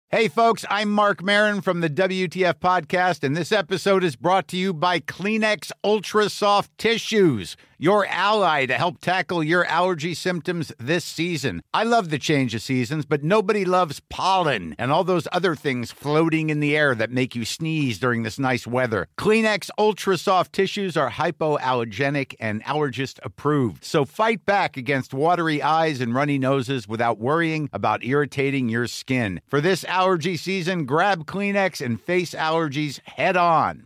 Hey folks, I'm Mark Marin from the WTF Podcast, and this episode is brought to you by Kleenex Ultra Soft Tissues, your ally to help tackle your allergy symptoms this season. I love the change of seasons, but nobody loves pollen and all those other things floating in the air that make you sneeze during this nice weather. Kleenex Ultra Soft Tissues are hypoallergenic and allergist approved, so fight back against watery eyes and runny noses without worrying about irritating your skin. For this allergy season, grab Kleenex and face allergies head on.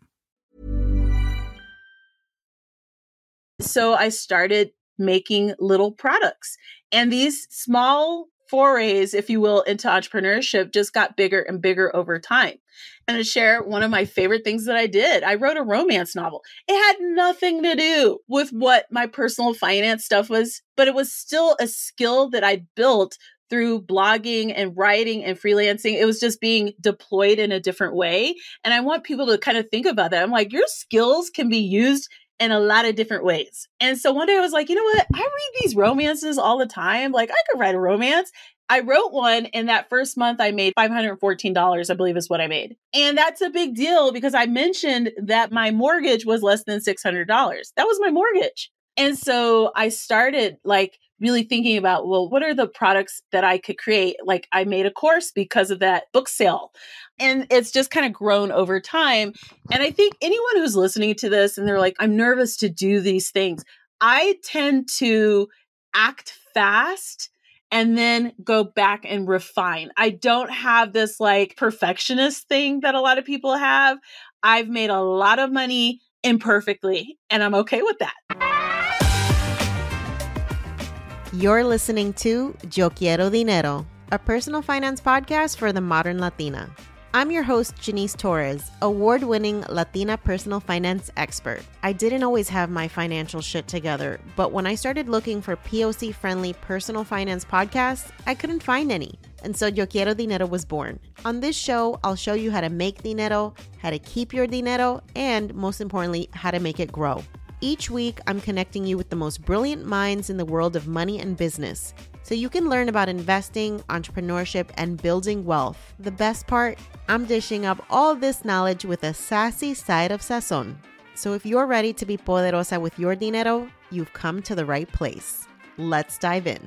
So I started making little products, and these small forays, if you will, into entrepreneurship just got bigger and bigger over time. And to share one of my favorite things that I did, I wrote a romance novel. It had nothing to do with what my personal finance stuff was, but it was still a skill that I built through blogging and writing and freelancing. It was just being deployed in a different way. And I want people to kind of think about that. I'm like, your skills can be used in a lot of different ways. And so one day I was like, you know what? I read these romances all the time. Like, I could write a romance. I wrote one, and that first month I made $514, I believe is what I made. And that's a big deal because I mentioned that my mortgage was less than $600. That was my mortgage. And so I started really thinking about, well, what are the products that I could create? Like, I made a course because of that book sale. And it's just kind of grown over time. And I think anyone who's listening to this and they're like, I'm nervous to do these things, I tend to act fast and then go back and refine. I don't have this perfectionist thing that a lot of people have. I've made a lot of money imperfectly, and I'm okay with that. You're listening to Yo Quiero Dinero, a personal finance podcast for the modern Latina. I'm your host, Janice Torres, award-winning Latina personal finance expert. I didn't always have my financial shit together, but when I started looking for POC-friendly personal finance podcasts, I couldn't find any. And so Yo Quiero Dinero was born. On this show, I'll show you how to make dinero, how to keep your dinero, and most importantly, how to make it grow. Each week, I'm connecting you with the most brilliant minds in the world of money and business, so you can learn about investing, entrepreneurship, and building wealth. The best part, I'm dishing up all this knowledge with a sassy side of sazon. So if you're ready to be poderosa with your dinero, you've come to the right place. Let's dive in.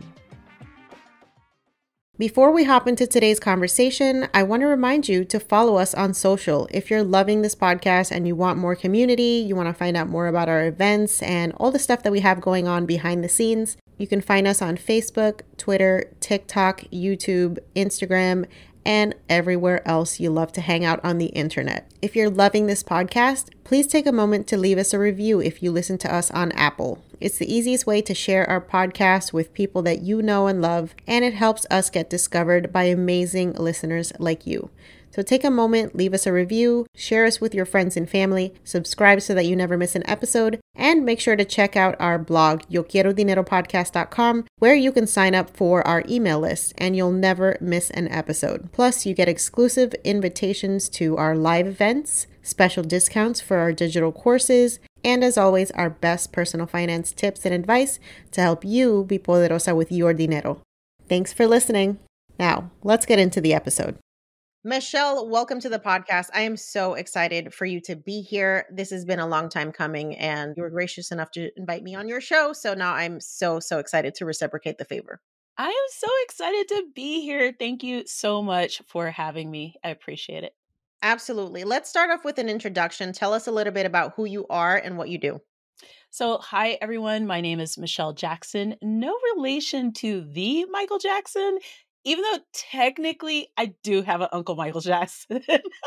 Before we hop into today's conversation, I want to remind you to follow us on social. If you're loving this podcast and you want more community, you want to find out more about our events and all the stuff that we have going on behind the scenes, you can find us on Facebook, Twitter, TikTok, YouTube, Instagram, and everywhere else you love to hang out on the internet. If you're loving this podcast, please take a moment to leave us a review if you listen to us on Apple. It's the easiest way to share our podcast with people that you know and love, and it helps us get discovered by amazing listeners like you. So take a moment, leave us a review, share us with your friends and family, subscribe so that you never miss an episode, and make sure to check out our blog, YoQuieroDineroPodcast.com, where you can sign up for our email list and you'll never miss an episode. Plus, you get exclusive invitations to our live events, special discounts for our digital courses, and as always, our best personal finance tips and advice to help you be poderosa with your dinero. Thanks for listening. Now, let's get into the episode. Michelle, welcome to the podcast. I am so excited for you to be here. This has been a long time coming, and you were gracious enough to invite me on your show. So now I'm so excited to reciprocate the favor. I am so excited to be here. Thank you so much for having me. I appreciate it. Absolutely. Let's start off with an introduction. Tell us a little bit about who you are and what you do. So, hi, everyone. My name is Michelle Jackson. No relation to the Michael Jackson, even though technically I do have an Uncle Michael Jackson.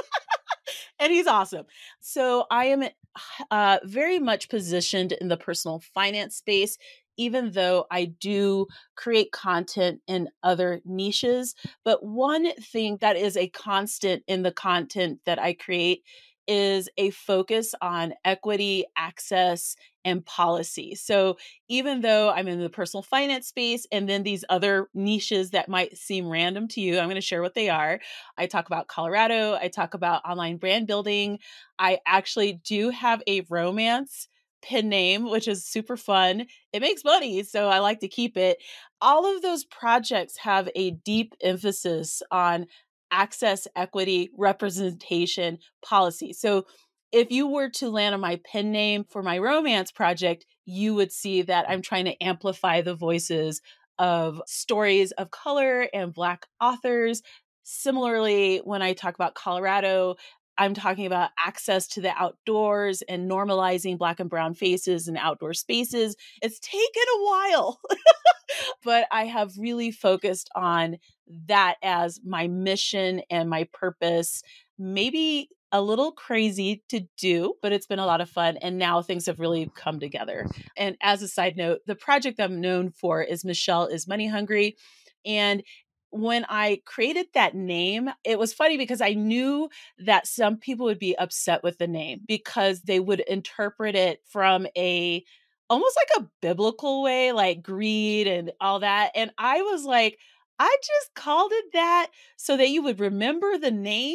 And he's awesome. So I am very much positioned in the personal finance space, even though I do create content in other niches. But one thing that is a constant in the content that I create is a focus on equity, access, and policy. So even though I'm in the personal finance space and then these other niches that might seem random to you, I'm going to share what they are. I talk about Colorado. I talk about online brand building. I actually do have a romance pen name, which is super fun. It makes money, so I like to keep it. All of those projects have a deep emphasis on access, equity, representation, policy. So if you were to land on my pen name for my romance project, you would see that I'm trying to amplify the voices of stories of color and Black authors. Similarly, when I talk about Colorado, I'm talking about access to the outdoors and normalizing Black and brown faces in outdoor spaces. It's taken a while, but I have really focused on that as my mission and my purpose. Maybe a little crazy to do, but it's been a lot of fun. And now things have really come together. And as a side note, the project I'm known for is Michelle is Money Hungry. And when I created that name, it was funny because I knew that some people would be upset with the name because they would interpret it from a almost like a biblical way, like greed and all that. And I was like, I just called it that so that you would remember the name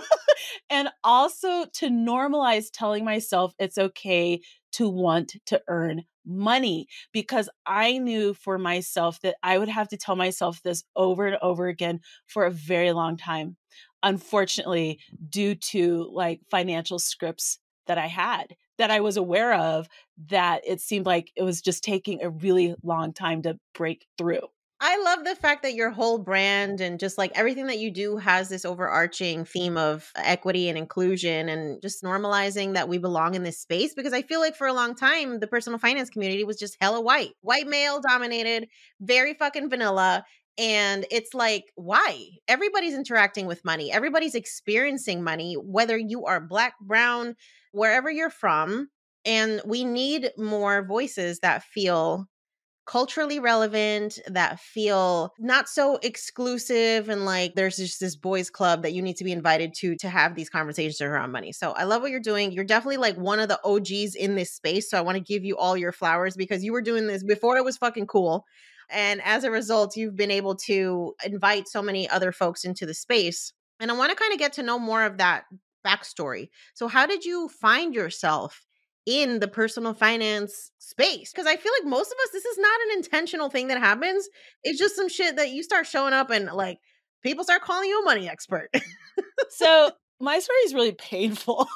and also to normalize telling myself it's okay to want to earn money, because I knew for myself that I would have to tell myself this over and over again for a very long time. Unfortunately, due to like financial scripts that I had that I was aware of, that it seemed like it was just taking a really long time to break through. I love the fact that your whole brand and just like everything that you do has this overarching theme of equity and inclusion and just normalizing that we belong in this space. Because I feel like for a long time, the personal finance community was just hella white male dominated, very fucking vanilla. And it's like, why? Everybody's interacting with money. Everybody's experiencing money, whether you are Black, brown, wherever you're from. And we need more voices that feel culturally relevant, that feel not so exclusive and like there's just this boys club that you need to be invited to have these conversations around money. So I love what you're doing. You're definitely like one of the OGs in this space. So I want to give you all your flowers because you were doing this before it was fucking cool. And as a result, you've been able to invite so many other folks into the space. And I want to kind of get to know more of that backstory. So how did you find yourself in the personal finance space? Because I feel like most of us, this is not an intentional thing that happens. It's just some shit that you start showing up and like people start calling you a money expert. So my story is really painful.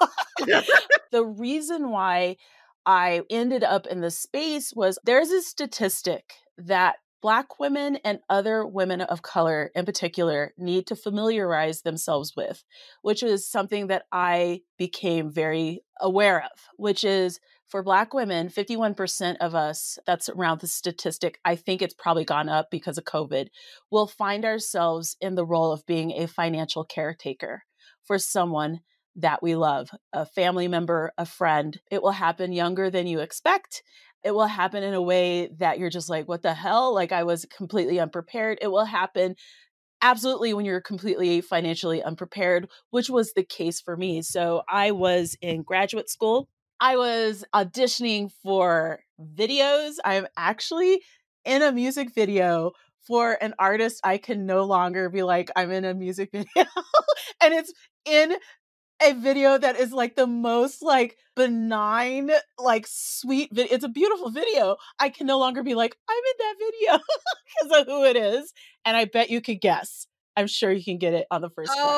The reason why I ended up in this space was there's a statistic that Black women and other women of color in particular need to familiarize themselves with, which is something that I became very aware of, which is for Black women, 51% of us, that's around the statistic, I think it's probably gone up because of COVID, will find ourselves in the role of being a financial caretaker for someone that we love, a family member, a friend. It will happen younger than you expect. It will happen in a way that you're just like, what the hell? Like I was completely unprepared. It will happen absolutely when you're completely financially unprepared, which was the case for me. So I was in graduate school. I was auditioning for videos. I'm actually in a music video for an artist I can no longer be like, I'm in a music video. And it's in a video that is like the most like benign, like sweet video. It's a beautiful video. I can no longer be like, I'm in that video because of who it is. And I bet you could guess. I'm sure you can get it on the first try.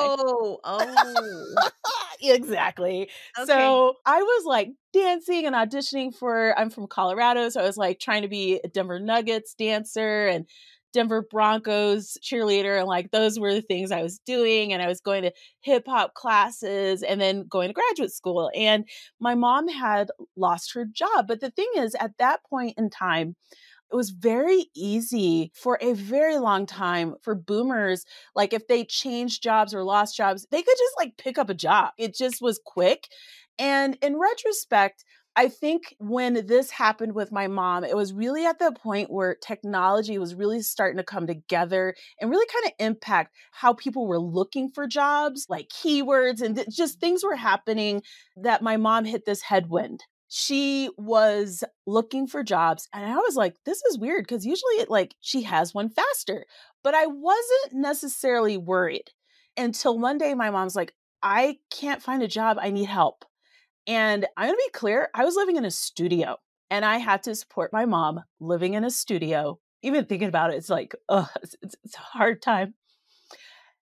Oh. Exactly. Okay. So I was like dancing and auditioning I'm from Colorado. So I was like trying to be a Denver Nuggets dancer and Denver Broncos cheerleader. And like, those were the things I was doing. And I was going to hip hop classes and then going to graduate school. And my mom had lost her job. But the thing is, at that point in time, it was very easy for a very long time for boomers. Like if they changed jobs or lost jobs, they could just like pick up a job. It just was quick. And in retrospect, I think when this happened with my mom, it was really at the point where technology was really starting to come together and really kind of impact how people were looking for jobs, like keywords, and just things were happening that my mom hit this headwind. She was looking for jobs and I was like, this is weird because usually she has one faster, but I wasn't necessarily worried until one day my mom's like, I can't find a job. I need help. And I'm going to be clear, I was living in a studio and I had to support my mom living in a studio. Even thinking about it, it's like, it's a hard time.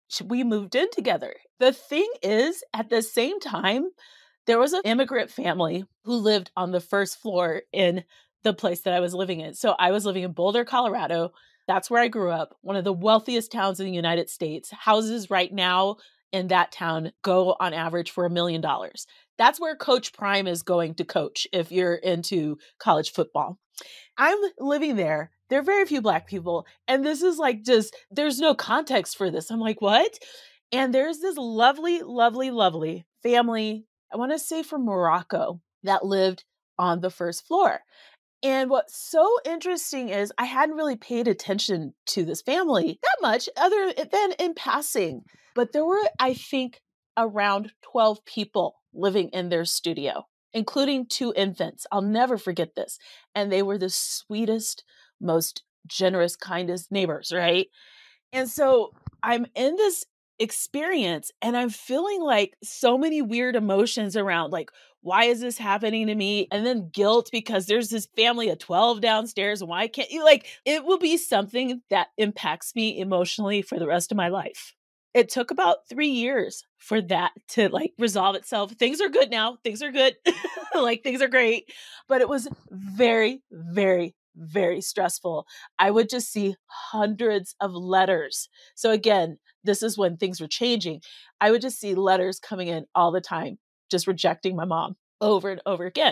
we moved in together. The thing is, at the same time, there was an immigrant family who lived on the first floor in the place that I was living in. So I was living in Boulder, Colorado. That's where I grew up, one of the wealthiest towns in the United States. Houses right now in that town go on average for $1 million. That's where Coach Prime is going to coach if you're into college football. I'm living there. There are very few Black people. And this is like just, there's no context for this. I'm like, what? And there's this lovely, lovely, lovely family, I want to say from Morocco, that lived on the first floor. And what's so interesting is I hadn't really paid attention to this family that much other than in passing. But there were, I think, around 12 people living in their studio, including 2 infants. I'll never forget this. And they were the sweetest, most generous, kindest neighbors, right? And so I'm in this experience and I'm feeling like so many weird emotions around like, why is this happening to me? And then guilt because there's this family of 12 downstairs. And why can't you, like, it will be something that impacts me emotionally for the rest of my life. It took about 3 years for that to like resolve itself. Things are good now. Things are good. Like things are great. But it was very, very, very stressful. I would just see hundreds of letters. So again, this is when things were changing. I would just see letters coming in all the time, just rejecting my mom over and over again.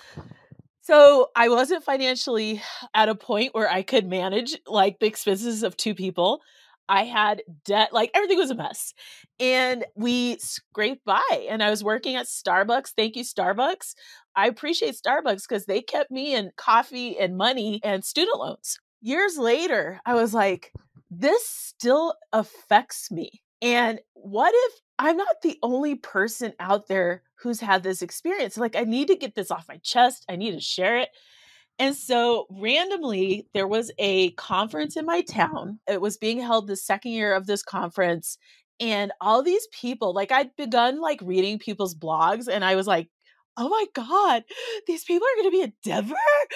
So I wasn't financially at a point where I could manage like the expenses of 2 people. I had debt, like everything was a mess. And we scraped by. And I was working at Starbucks. Thank you, Starbucks. I appreciate Starbucks because they kept me in coffee and money and student loans. Years later, I was like, this still affects me. And what if I'm not the only person out there who's had this experience? Like, I need to get this off my chest. I need to share it. And so randomly, there was a conference in my town. It was being held the second year of this conference. And all these people, like I'd begun like reading people's blogs and I was like, oh my God, these people are going to be in Denver?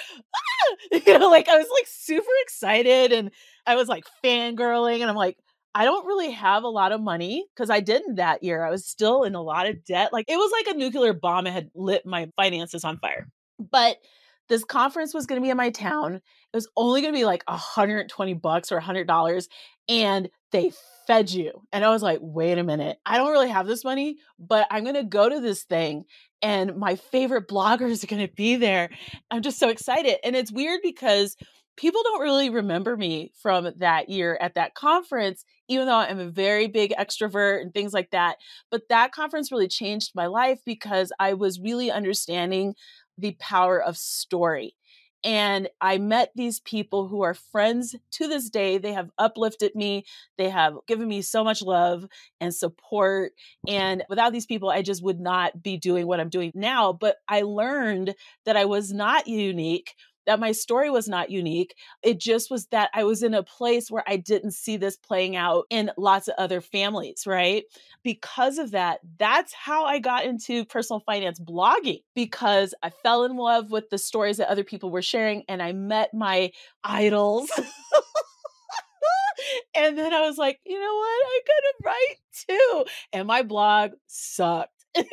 Like I was like super excited and I was like fangirling and I'm like, I don't really have a lot of money because I didn't that year. I was still in a lot of debt. Like it was like a nuclear bomb had lit my finances on fire. But this conference was going to be in my town. It was only going to be like $120 or $100 and they fed you. And I was like, wait a minute, I don't really have this money, but I'm going to go to this thing and my favorite bloggers are going to be there. I'm just so excited. And it's weird because people don't really remember me from that year at that conference, even though I'm a very big extrovert and things like that. But that conference really changed my life because I was really understanding the power of story. And I met these people who are friends to this day. They have uplifted me. They have given me so much love and support. And without these people, I just would not be doing what I'm doing now. But I learned that I was not unique, that my story was not unique. It just was that I was in a place where I didn't see this playing out in lots of other families, right? Because of that, that's how I got into personal finance blogging, because I fell in love with the stories that other people were sharing and I met my idols. And then I was like, you know what? I could write too. And my blog sucked.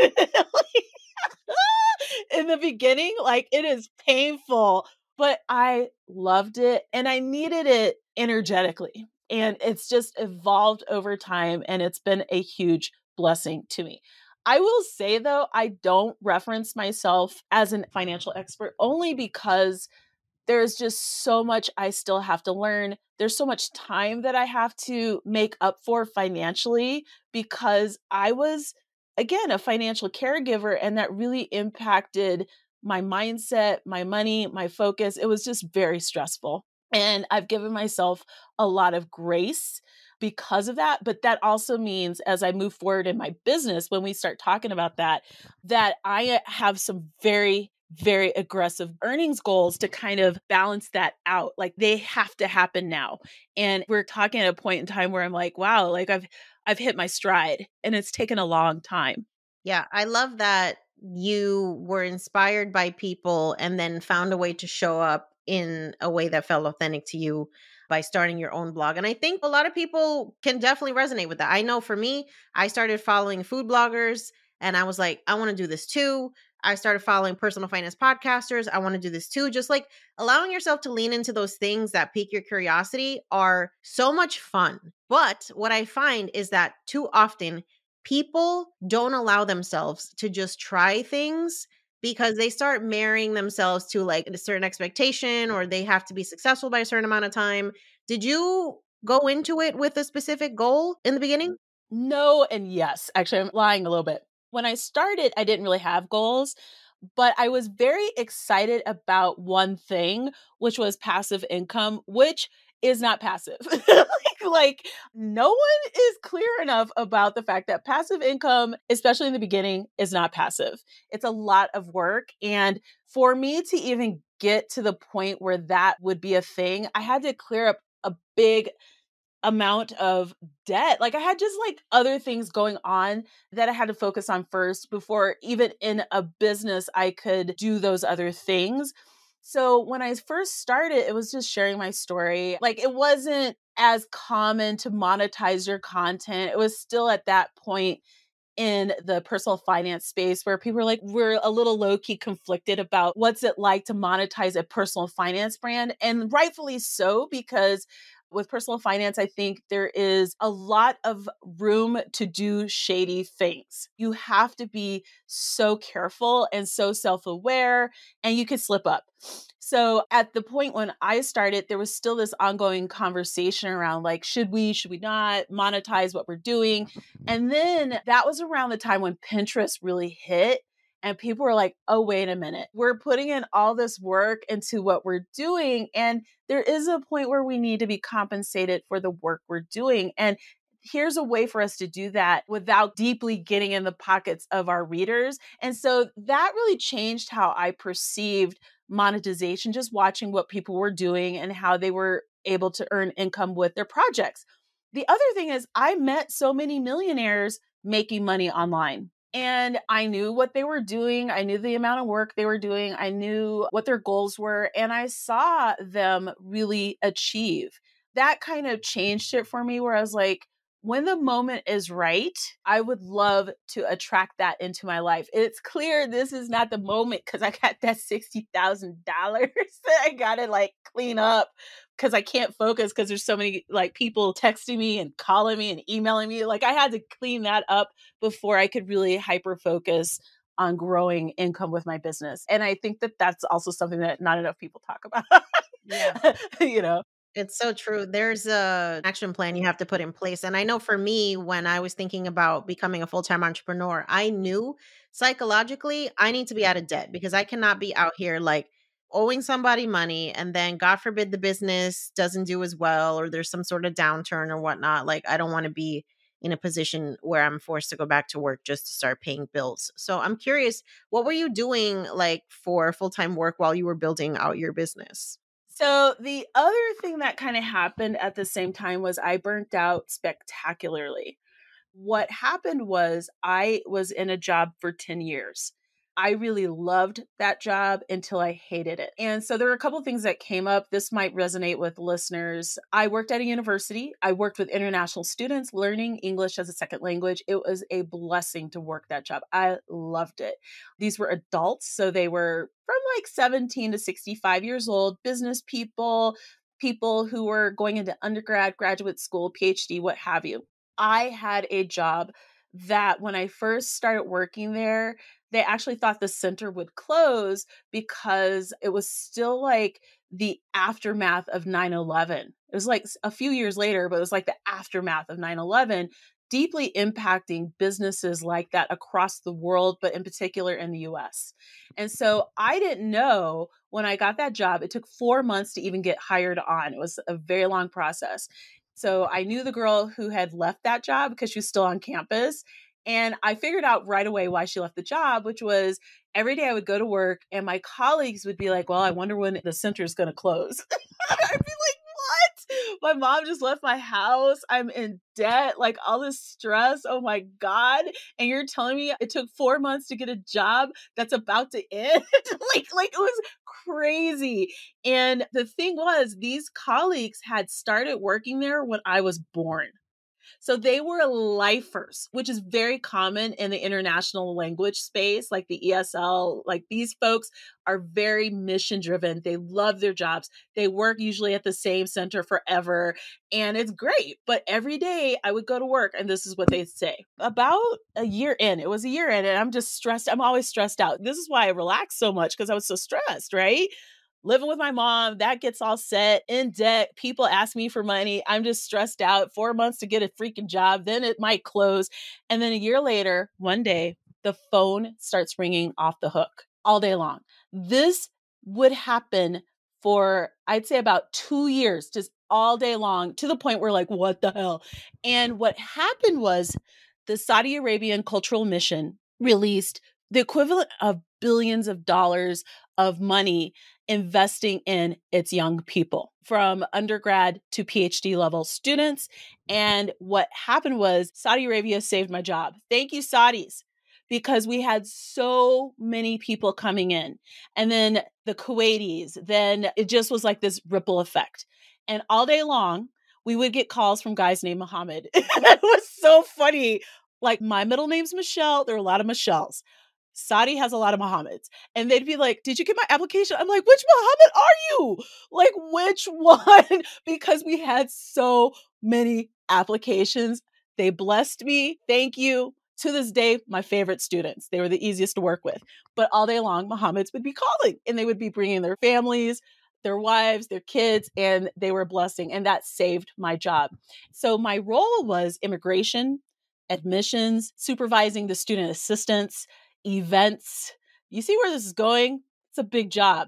In the beginning, like it is painful, but I loved it and I needed it energetically. And it's just evolved over time and it's been a huge blessing to me. I will say though, I don't reference myself as a financial expert only because there's just so much I still have to learn. There's so much time that I have to make up for financially because I was, again, a financial caregiver and that really impacted my mindset, my money, my focus. It was just very stressful. And I've given myself a lot of grace because of that. But that also means as I move forward in my business, when we start talking about that, that I have some very aggressive earnings goals to kind of balance that out. Like they have to happen now. And we're talking at a point in time where I'm like, wow, like I've hit my stride and it's taken a long time. Yeah, I love that you were inspired by people and then found a way to show up in a way that felt authentic to you by starting your own blog. And I think a lot of people can definitely resonate with that. I know for me, I started following food bloggers and I was like, I want to do this too. I started following personal finance podcasters. I want to do this too. Just like allowing yourself to lean into those things that pique your curiosity are so much fun. But what I find is that too often people don't allow themselves to just try things because they start marrying themselves to like a certain expectation or they have to be successful by a certain amount of time. Did you go into it with a specific goal in the beginning? No and yes. Actually, I'm lying a little bit. When I started, I didn't really have goals, but I was very excited about one thing, which was passive income, which is not passive. like no one is clear enough about the fact that passive income, especially in the beginning, is not passive. It's a lot of work. And for me to even get to the point where that would be a thing, I had to clear up a big amount of debt. Like I had just like other things going on that I had to focus on first before even in a business I could do those other things. So when I first started, it was just sharing my story. Like it wasn't as common to monetize your content. It was still at that point in the personal finance space where people are like, we're a little low key conflicted about what's it like to monetize a personal finance brand. And rightfully so, because with personal finance, I think there is a lot of room to do shady things. You have to be so careful and so self-aware, and you could slip up. So at the point when I started, there was still this ongoing conversation around like, should we not monetize what we're doing? And then that was around the time when Pinterest really hit. And people were like, oh, wait a minute. We're putting in all this work into what we're doing. And there is a point where we need to be compensated for the work we're doing. And here's a way for us to do that without deeply getting in the pockets of our readers. And so that really changed how I perceived monetization, just watching what people were doing and how they were able to earn income with their projects. The other thing is I met so many millionaires making money online. And I knew what they were doing. I knew the amount of work they were doing. I knew what their goals were. And I saw them really achieve. That kind of changed it for me, where I was like, when the moment is right, I would love to attract that into my life. It's clear this is not the moment because I got that $60,000 that I got to like clean up because I can't focus because there's so many like people texting me and calling me and emailing me. Like I had to clean that up before I could really hyper focus on growing income with my business. And I think that that's also something that not enough people talk about. Yeah. you know? It's so true. There's a action plan you have to put in place. And I know for me, when I was thinking about becoming a full-time entrepreneur, I knew psychologically I need to be out of debt because I cannot be out here like owing somebody money and then God forbid the business doesn't do as well or there's some sort of downturn or whatnot. Like I don't want to be in a position where I'm forced to go back to work just to start paying bills. So I'm curious, what were you doing like for full-time work while you were building out your business? So the other thing that kind of happened at the same time was I burnt out spectacularly. What happened was I was in a job for 10 years. I really loved that job until I hated it. And so there were a couple of things that came up. This might resonate with listeners. I worked at a university. I worked with international students learning English as a second language. It was a blessing to work that job. I loved it. These were adults. So they were from like 17 to 65 years old, business people, people who were going into undergrad, graduate school, PhD, what have you. I had a job that when I first started working there, they actually thought the center would close because it was still like the aftermath of 9/11. It was like a few years later, but it was like the aftermath of 9/11, deeply impacting businesses like that across the world, but in particular in the US. And so I didn't know when I got that job, it took 4 months to even get hired on. It was a very long process. So I knew the girl who had left that job because she was still on campus. And I figured out right away why she left the job, which was every day I would go to work and my colleagues would be like, well, I wonder when the center is going to close. I'd be like, what? My mom just left my house. I'm in debt, like all this stress. Oh my God. And you're telling me it took 4 months to get a job that's about to end? like it was crazy. And the thing was, these colleagues had started working there when I was born. So they were lifers, which is very common in the international language space, like the ESL. Like these folks are very mission driven. They love their jobs. They work usually at the same center forever. And it's great. But every day I would go to work and this is what they'd say. About a year in, it was a year in, and I'm just stressed. I'm always stressed out. This is why I relaxed so much, because I was so stressed, right? Living with my mom, that gets all set, in debt. People ask me for money. I'm just stressed out. 4 months to get a freaking job. Then it might close. And then a year later, one day, the phone starts ringing off the hook all day long. This would happen for, I'd say, about 2 years, just all day long, to the point where like, what the hell? And what happened was the Saudi Arabian Cultural Mission released the equivalent of billions of dollars of money investing in its young people, from undergrad to PhD level students. And what happened was Saudi Arabia saved my job. Thank you, Saudis, because we had so many people coming in. And then the Kuwaitis, then it just was like this ripple effect. And all day long, we would get calls from guys named Muhammad. It was so funny. Like, my middle name's Michelle. There are a lot of Michelles. Saudi has a lot of Muhammads. And they'd be like, did you get my application? I'm like, which Muhammad are you? Like, which one? Because we had so many applications. They blessed me. Thank you. To this day, my favorite students. They were the easiest to work with. But all day long, Muhammads would be calling, and they would be bringing their families, their wives, their kids, and they were a blessing. And that saved my job. So my role was immigration, admissions, supervising the student assistants, events. You see where this is going? It's a big job.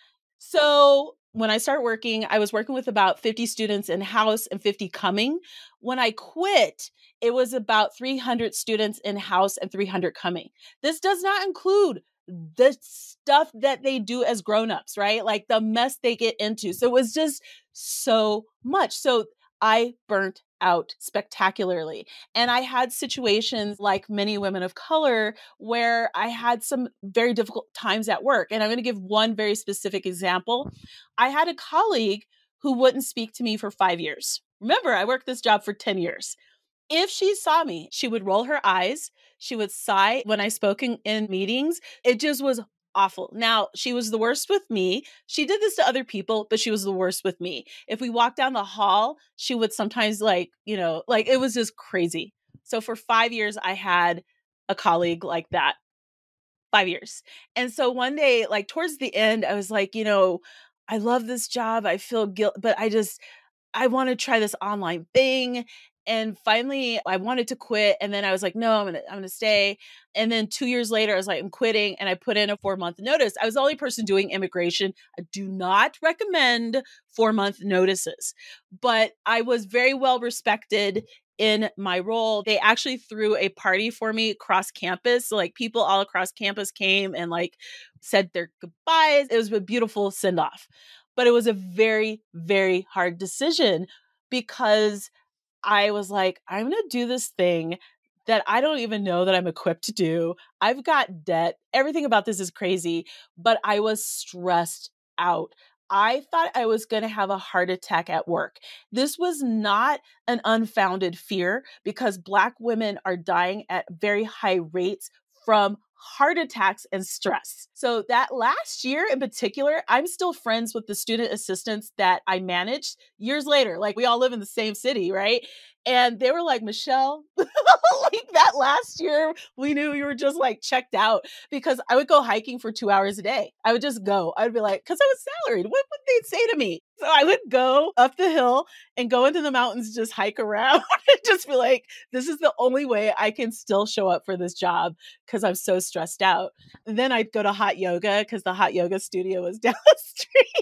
So when I started working, I was working with about 50 students in-house and 50 coming. When I quit, it was about 300 students in-house and 300 coming. This does not include the stuff that they do as grown-ups, right? Like the mess they get into. So it was just so much. So I burnt out spectacularly. And I had situations, like many women of color, where I had some very difficult times at work. And I'm going to give one very specific example. I had a colleague who wouldn't speak to me for 5 years. Remember, I worked this job for 10 years. If she saw me, she would roll her eyes. She would sigh when I spoke in meetings. It just was awful. Now, she was the worst with me. She did this to other people, but she was the worst with me. If we walked down the hall, she would sometimes like it was just crazy. So for 5 years, I had a colleague like that. 5 years. And so one day, like towards the end, I was like, I love this job. I feel guilt, but I want to try this online thing. And finally I wanted to quit. And then I was like, no, I'm going to stay. And then 2 years later, I was like, I'm quitting. And I put in a 4-month notice. I was the only person doing immigration. I do not recommend 4-month notices, but I was very well respected in my role. They actually threw a party for me across campus. So like people all across campus came and like said their goodbyes. It was a beautiful send off, but it was a very, very hard decision, because I was like, I'm going to do this thing that I don't even know that I'm equipped to do. I've got debt. Everything about this is crazy, but I was stressed out. I thought I was going to have a heart attack at work. This was not an unfounded fear, because Black women are dying at very high rates from heart attacks and stress. So that last year in particular, I'm still friends with the student assistants that I managed years later. Like, we all live in the same city, right? And they were like, Michelle, like that last year, we knew you were just like checked out, because I would go hiking for 2 hours a day. I would just go. I would be like, because I was salaried. What would they say to me? So I would go up the hill and go into the mountains, just hike around and just be like, this is the only way I can still show up for this job, because I'm so stressed out. And then I'd go to hot yoga, because the hot yoga studio was down the street.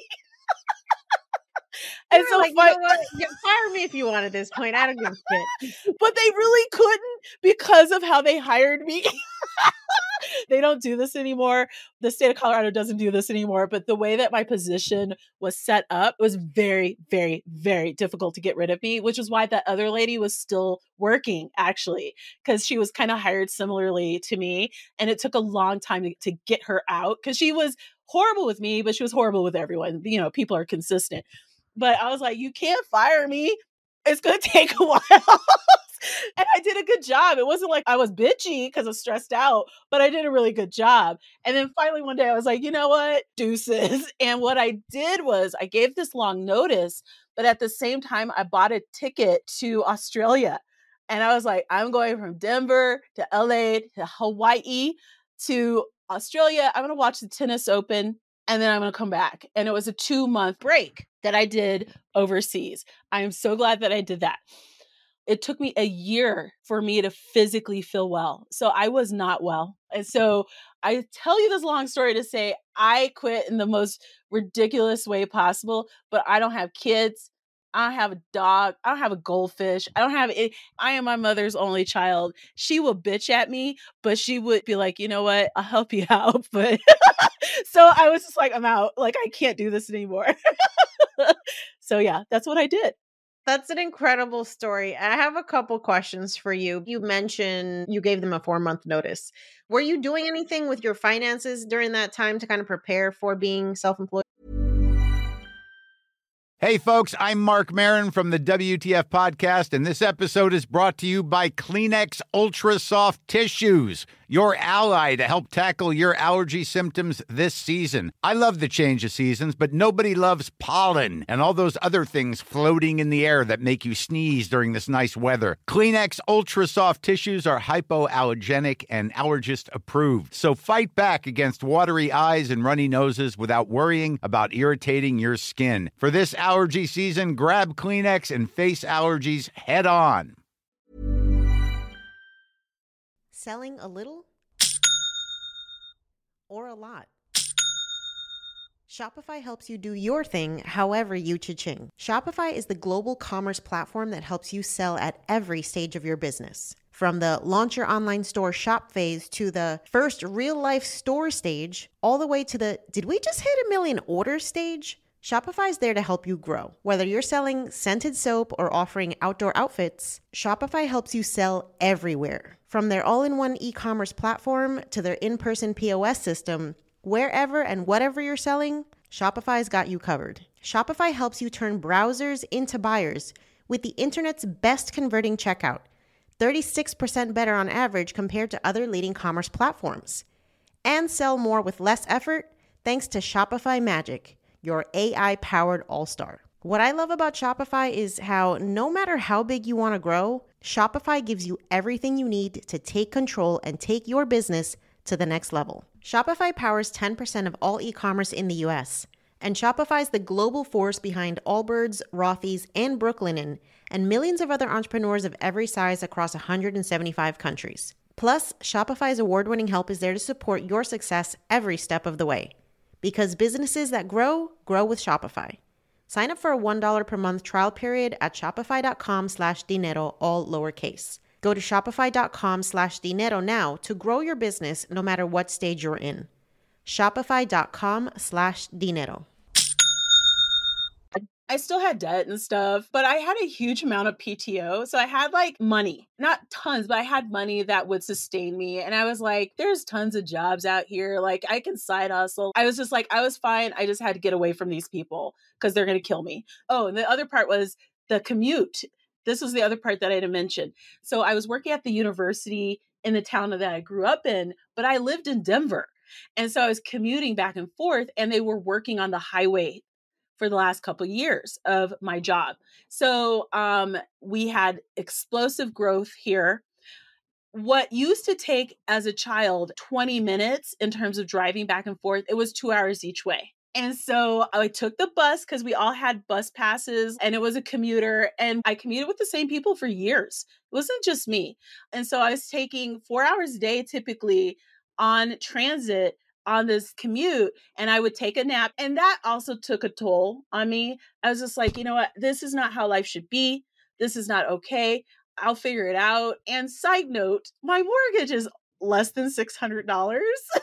And so like, fire me if you want at this point. I don't give a shit. But they really couldn't, because of how they hired me. They don't do this anymore. The state of Colorado doesn't do this anymore. But the way that my position was set up was very, very, very difficult to get rid of me, which is why that other lady was still working, actually, because she was kind of hired similarly to me. And it took a long time to get her out because she was horrible with me, but she was horrible with everyone. You know, people are consistent. But I was like, you can't fire me. It's going to take a while. And I did a good job. It wasn't like I was bitchy because I was stressed out, but I did a really good job. And then finally one day I was like, you know what? Deuces. And what I did was I gave this long notice, but at the same time, I bought a ticket to Australia. And I was like, I'm going from Denver to LA to Hawaii to Australia. I'm going to watch the tennis open and then I'm going to come back. And it was a 2-month break that I did overseas. I am so glad that I did that. It took me a year for me to physically feel well. So I was not well. And so I tell you this long story to say I quit in the most ridiculous way possible, but I don't have kids. I don't have a dog. I don't have a goldfish. I don't have it. I am my mother's only child. She will bitch at me, but she would be like, you know what? I'll help you out. But so I was just like, I'm out. Like, I can't do this anymore. So yeah, that's what I did. That's an incredible story. And I have a couple questions for you. You mentioned you gave them a 4-month notice. Were you doing anything with your finances during that time to kind of prepare for being self-employed? Hey, folks, I'm Mark Marin from the WTF Podcast, and this episode is brought to you by Kleenex Ultra Soft Tissues, your ally to help tackle your allergy symptoms this season. I love the change of seasons, but nobody loves pollen and all those other things floating in the air that make you sneeze during this nice weather. Kleenex Ultra Soft Tissues are hypoallergenic and allergist approved, so fight back against watery eyes and runny noses without worrying about irritating your skin. For this allergy season, grab Kleenex and face allergies head on. Selling a little or a lot? Shopify helps you do your thing however you cha-ching. Shopify is the global commerce platform that helps you sell at every stage of your business. From the launch your online store shop phase to the first real-life store stage, all the way to the did we just hit 1 million orders stage? Shopify is there to help you grow. Whether you're selling scented soap or offering outdoor outfits, Shopify helps you sell everywhere. From their all-in-one e-commerce platform to their in-person POS system, wherever and whatever you're selling, Shopify's got you covered. Shopify helps you turn browsers into buyers with the internet's best converting checkout, 36% better on average compared to other leading commerce platforms. And sell more with less effort thanks to Shopify Magic, your AI-powered all-star. What I love about Shopify is how no matter how big you want to grow, Shopify gives you everything you need to take control and take your business to the next level. Shopify powers 10% of all e-commerce in the US, and Shopify's the global force behind Allbirds, Rothy's, and Brooklinen, and millions of other entrepreneurs of every size across 175 countries. Plus, Shopify's award-winning help is there to support your success every step of the way. Because businesses that grow, grow with Shopify. Sign up for a $1 per month trial period at shopify.com/dinero, all lowercase. Go to shopify.com/dinero now to grow your business no matter what stage you're in. Shopify.com/dinero. I still had debt and stuff, but I had a huge amount of PTO. So I had like money, not tons, but I had money that would sustain me. And I was like, there's tons of jobs out here. Like I can side hustle. I was just like, I was fine. I just had to get away from these people because they're going to kill me. Oh, and the other part was the commute. This was the other part that I didn't mention. So I was working at the university in the town that I grew up in, but I lived in Denver. And so I was commuting back and forth and they were working on the highway for the last couple of years of my job. So we had explosive growth here. What used to take as a child 20 minutes in terms of driving back and forth, it was 2 hours each way. And so I took the bus because we all had bus passes and it was a commuter and I commuted with the same people for years. It wasn't just me. And so I was taking 4 hours a day typically on transit on this commute and I would take a nap. And that also took a toll on me. I was just like, you know what? This is not how life should be. This is not okay. I'll figure it out. And side note, my mortgage is less than $600.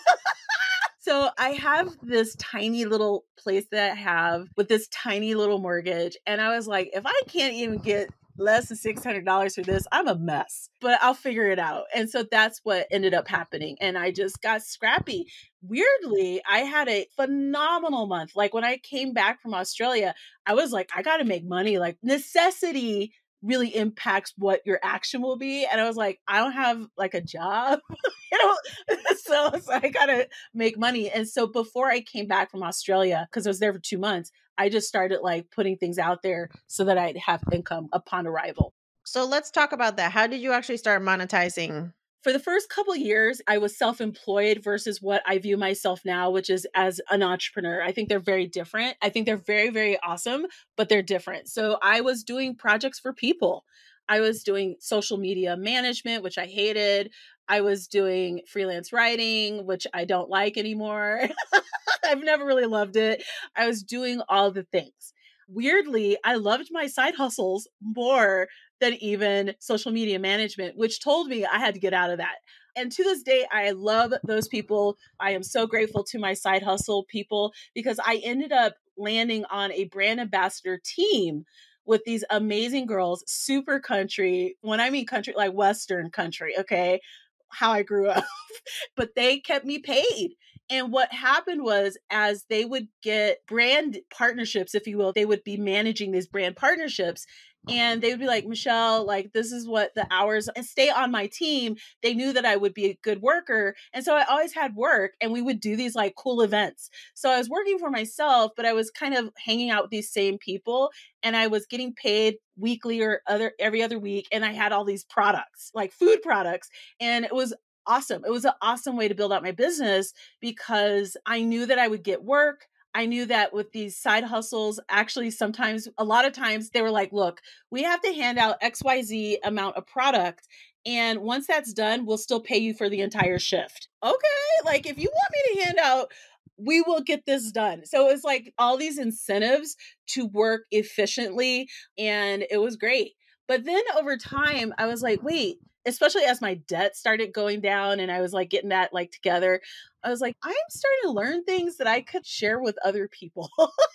So I have this tiny little place that I have with this tiny little mortgage. And I was like, if I can't even get less than $600 for this, I'm a mess, but I'll figure it out. And so that's what ended up happening. And I just got scrappy. Weirdly, I had a phenomenal month. Like when I came back from Australia, I was like, I got to make money. Like necessity really impacts what your action will be. And I was like, I don't have like a job, you know, so I gotta make money. And so before I came back from Australia, because I was there for 2 months, I just started like putting things out there so that I'd have income upon arrival. So let's talk about that. How did you actually start monetizing? For the first couple of years, I was self-employed versus what I view myself now, which is as an entrepreneur. I think they're very different. I think they're very, very awesome, but they're different. So I was doing projects for people. I was doing social media management, which I hated. I was doing freelance writing, which I don't like anymore. I've never really loved it. I was doing all the things. Weirdly, I loved my side hustles more than even social media management, which told me I had to get out of that. And to this day, I love those people. I am so grateful to my side hustle people because I ended up landing on a brand ambassador team with these amazing girls, super country. When I mean country, like Western country, okay, how I grew up, but they kept me paid. And what happened was, as they would get brand partnerships, if you will, they would be managing these brand partnerships. And they would be like, Michelle, like, this is what the hours, and stay on my team. They knew that I would be a good worker. And so I always had work and we would do these like cool events. So I was working for myself, but I was kind of hanging out with these same people and I was getting paid weekly or every other week. And I had all these products, like food products. And it was awesome. It was an awesome way to build out my business because I knew that I would get work. I knew that with these side hustles, actually, sometimes, a lot of times they were like, look, we have to hand out XYZ amount of product. And once that's done, we'll still pay you for the entire shift. Okay. Like if you want me to hand out, we will get this done. So it's like all these incentives to work efficiently. And it was great. But then over time, I was like, wait, especially as my debt started going down and I was like getting that like together, I was like, I'm starting to learn things that I could share with other people.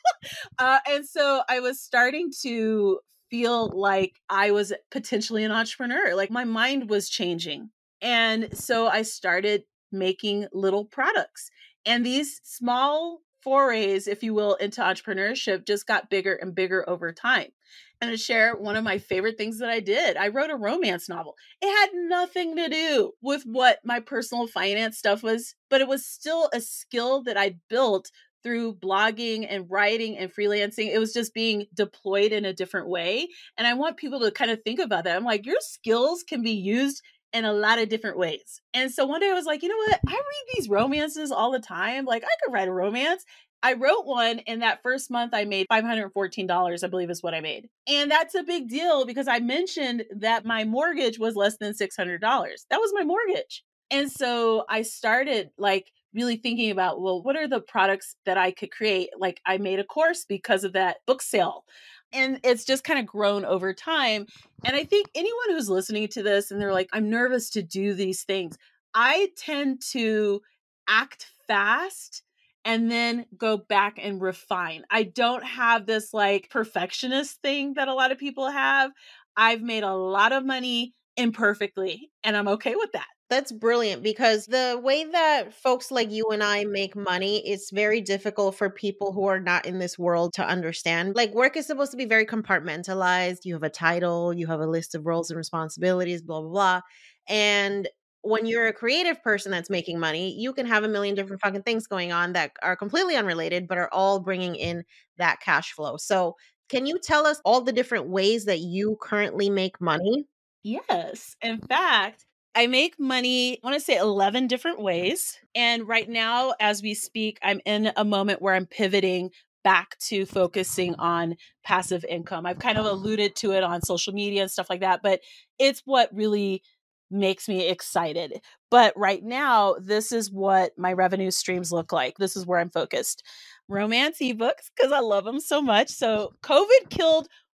And so I was starting to feel like I was potentially an entrepreneur. Like my mind was changing. And so I started making little products. And these small forays, if you will, into entrepreneurship just got bigger and bigger over time. And to share one of my favorite things that I did, I wrote a romance novel. It had nothing to do with what my personal finance stuff was, but it was still a skill that I built through blogging and writing and freelancing. It was just being deployed in a different way. And I want people to kind of think about that. I'm like, your skills can be used in a lot of different ways. And so one day I was like, you know what? I read these romances all the time. Like I could write a romance. I wrote one and that first month I made $514, I believe is what I made. And that's a big deal because I mentioned that my mortgage was less than $600. That was my mortgage. And so I started like really thinking about, well, what are the products that I could create? Like I made a course because of that book sale. And it's just kind of grown over time. And I think anyone who's listening to this and they're like, I'm nervous to do these things, I tend to act fast and then go back and refine. I don't have this like perfectionist thing that a lot of people have. I've made a lot of money imperfectly, and I'm okay with that. That's brilliant because the way that folks like you and I make money, it's very difficult for people who are not in this world to understand. Like work is supposed to be very compartmentalized. You have a title, you have a list of roles and responsibilities, blah, blah, blah. And when you're a creative person that's making money, you can have a million different fucking things going on that are completely unrelated, but are all bringing in that cash flow. So can you tell us all the different ways that you currently make money? Yes. In fact, I make money, I want to say 11 different ways. And right now, as we speak, I'm in a moment where I'm pivoting back to focusing on passive income. I've kind of alluded to it on social media and stuff like that, but it's what really makes me excited. But right now, this is what my revenue streams look like. This is where I'm focused. Romance ebooks, because I love them so much. So COVID killed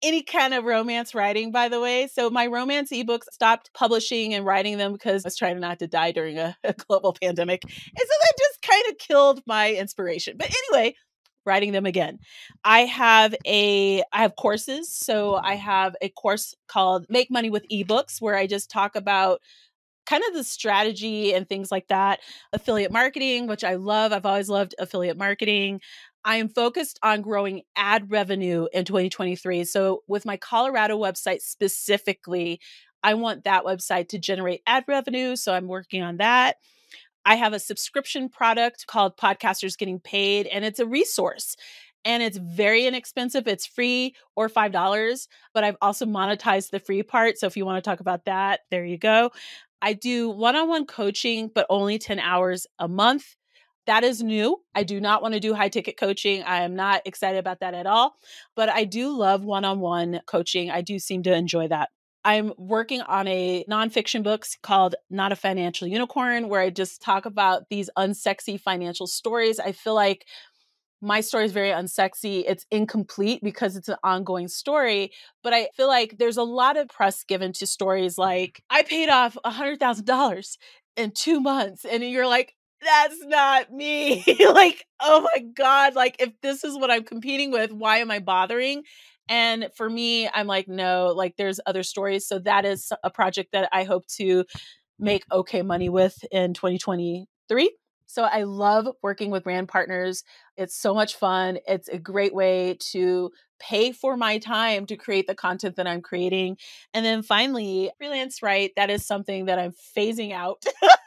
any kind of romance writing, by the way. So my romance ebooks stopped publishing and writing them because I was trying not to die during a global pandemic. And so that just kind of killed my inspiration. But anyway, writing them again. I have courses. So I have a course called Make Money with eBooks, where I just talk about kind of the strategy and things like that. Affiliate marketing, which I love. I've always loved affiliate marketing. I am focused on growing ad revenue in 2023. So with my Colorado website specifically, I want that website to generate ad revenue. So I'm working on that. I have a subscription product called Podcasters Getting Paid, and it's a resource. And it's very inexpensive. It's free or $5, but I've also monetized the free part. So if you want to talk about that, there you go. I do one-on-one coaching, but only 10 hours a month. That is new. I do not want to do high ticket coaching. I am not excited about that at all, but I do love one-on-one coaching. I do seem to enjoy that. I'm working on a nonfiction book called Not a Financial Unicorn, where I just talk about these unsexy financial stories. I feel like my story is very unsexy. It's incomplete because it's an ongoing story. But I feel like there's a lot of press given to stories like, I paid off $100,000 in 2 months. And you're like, that's not me. Like, oh my God, like if this is what I'm competing with, why am I bothering? And for me, I'm like, no, like there's other stories. So that is a project that I hope to make okay money with in 2023. So I love working with brand partners. It's so much fun. It's a great way to pay for my time to create the content that I'm creating. And then finally, freelance write, that is something that I'm phasing out.